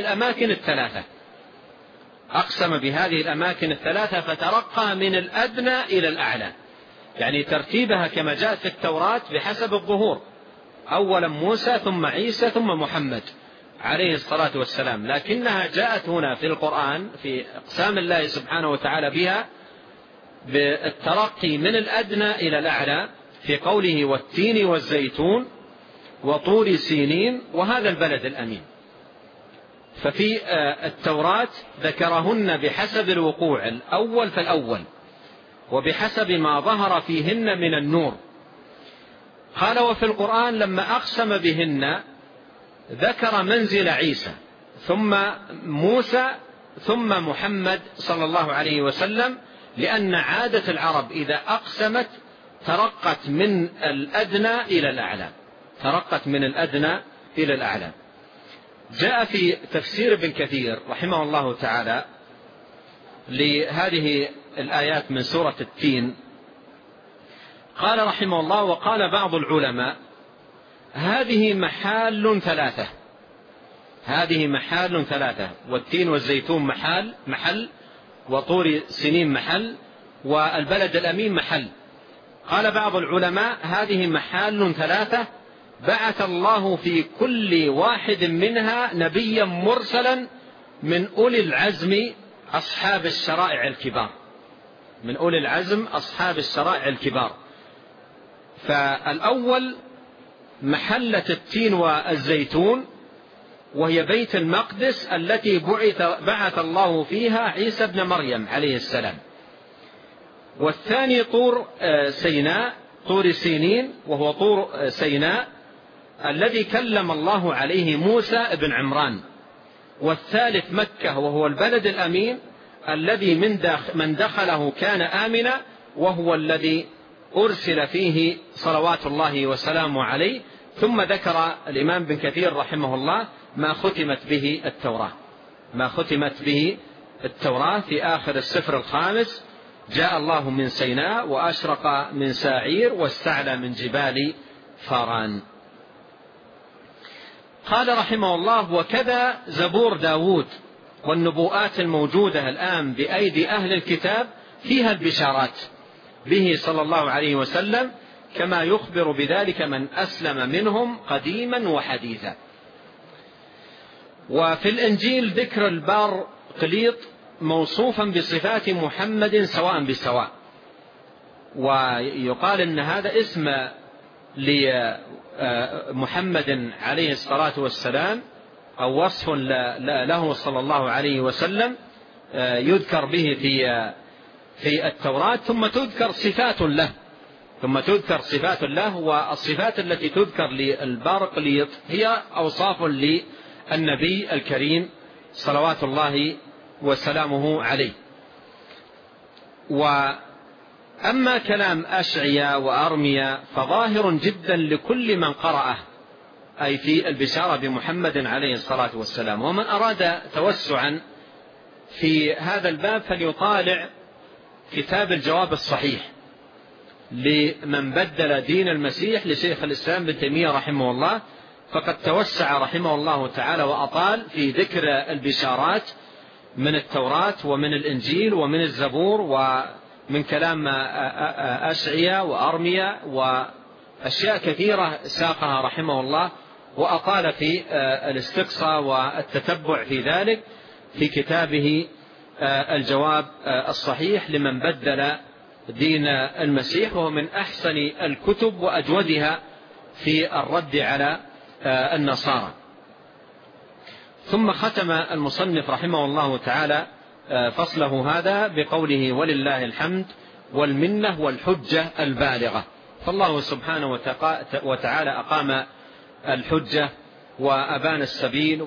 الأماكن الثلاثة فترقى من الأدنى إلى الأعلى، يعني ترتيبها كما جاءت في التوراة بحسب الظهور، أولا موسى ثم عيسى ثم محمد عليه الصلاة والسلام. لكنها جاءت هنا في القرآن في أقسام الله سبحانه وتعالى بها بالترقي من الأدنى إلى الأعلى في قوله: والتين والزيتون وطور سينين وهذا البلد الأمين. ففي التوراة ذكرهن بحسب الوقوع الأول فالأول وبحسب ما ظهر فيهن من النور. قال: وفي القرآن لما أقسم بهن ذكر منزل عيسى ثم موسى ثم محمد صلى الله عليه وسلم، لأن عادة العرب إذا أقسمت ترقت من الأدنى إلى الأعلى. جاء في تفسير ابن كثير رحمه الله تعالى لهذه الآيات من سورة التين، قال رحمه الله: وقال بعض العلماء هذه محال ثلاثة، والتين والزيتون محل، وطور سنين محل، والبلد الأمين محل. قال بعض العلماء هذه محال ثلاثة بعث الله في كل واحد منها نبيا مرسلا من أولي العزم أصحاب الشرائع الكبار. فالأول محلة التين والزيتون وهي بيت المقدس التي بعث الله فيها عيسى بن مريم عليه السلام. والثاني طور سينين وهو طور سيناء الذي كلم الله عليه موسى بن عمران. والثالث مكة وهو البلد الأمين الذي من دخله كان آمنا، وهو الذي أرسل فيه صلوات الله وسلامه عليه. ثم ذكر الإمام بن كثير رحمه الله ما ختمت به التوراة في آخر السفر الخامس: جاء الله من سيناء وأشرق من ساعير واستعلى من جبال فاران. قال رحمه الله: وكذا زبور داود والنبوءات الموجودة الآن بأيدي أهل الكتاب فيها البشارات به صلى الله عليه وسلم كما يخبر بذلك من أسلم منهم قديما وحديثا. وفي الإنجيل ذكر البار قليط موصوفا بصفات محمد سواء بسواء، ويقال إن هذا اسم لمحمد عليه الصلاة والسلام أو وصف له صلى الله عليه وسلم يذكر به في التوراة، ثم تذكر صفات له، والصفات التي تذكر للبارقليط هي أوصاف للنبي الكريم صلوات الله وسلامه عليه. وأما كلام أشعياء وأرميا فظاهر جدا لكل من قرأه، أي في البشارة بمحمد عليه الصلاة والسلام. ومن أراد توسعا في هذا الباب فليطالع كتاب الجواب الصحيح لمن بدل دين المسيح لشيخ الإسلام ابن تيمية رحمه الله، فقد توسع رحمه الله تعالى وأطال في ذكر البشارات من التوراة ومن الإنجيل ومن الزبور ومن كلام أشعياء وأرميا وأشياء كثيرة ساقها رحمه الله، وأطال في الاستقصاء والتتبع في ذلك في كتابه الجواب الصحيح لمن بدل دين المسيح، وهو من أحسن الكتب وأجودها في الرد على النصارى. ثم ختم المصنف رحمه الله تعالى فصله هذا بقوله: ولله الحمد والمنة والحجة البالغة. فالله سبحانه وتعالى أقام الحجة وأبان السبيل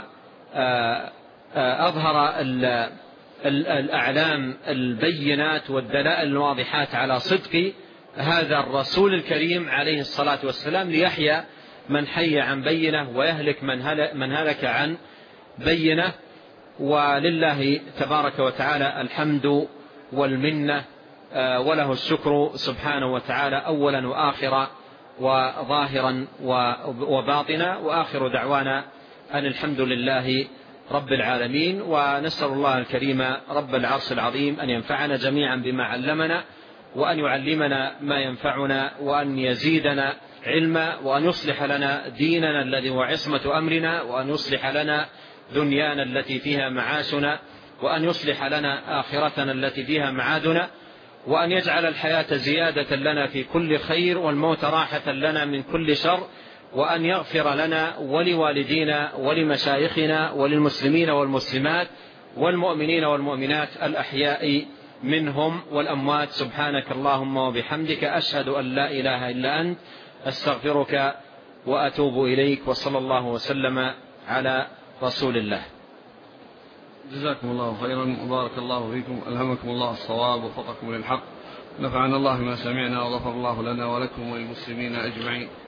وأظهر الأعلام البينات والدلائل الواضحات على صدق هذا الرسول الكريم عليه الصلاة والسلام، ليحيى من حي عن بينة ويهلك من هلك عن بينة. ولله تبارك وتعالى الحمد والمنة وله الشكر سبحانه وتعالى أولا وآخرا وظاهرا وباطنا، وآخر دعوانا أن الحمد لله رب العالمين. ونسأل الله الكريم رب العرش العظيم أن ينفعنا جميعا بما علمنا، وأن يعلمنا ما ينفعنا، وأن يزيدنا علما، وأن يصلح لنا ديننا الذي هو عصمة أمرنا، وأن يصلح لنا دنيانا التي فيها معاشنا، وأن يصلح لنا آخرتنا التي فيها معادنا، وأن يجعل الحياة زيادة لنا في كل خير والموت راحة لنا من كل شر، وأن يغفر لنا ولوالدينا ولمشايخنا وللمسلمين والمسلمات والمؤمنين والمؤمنات الأحياء منهم والأموات. سبحانك اللهم وبحمدك، أشهد أن لا إله إلا أنت، أستغفرك وأتوب إليك. وصلى الله وسلم على رسول الله. جزاكم الله خيرا وبارك الله فيكم، ألهمكم الله الصواب ووفقكم للحق، نفعنا الله ما سمعنا وغفر الله لنا ولكم وللمسلمين أجمعين.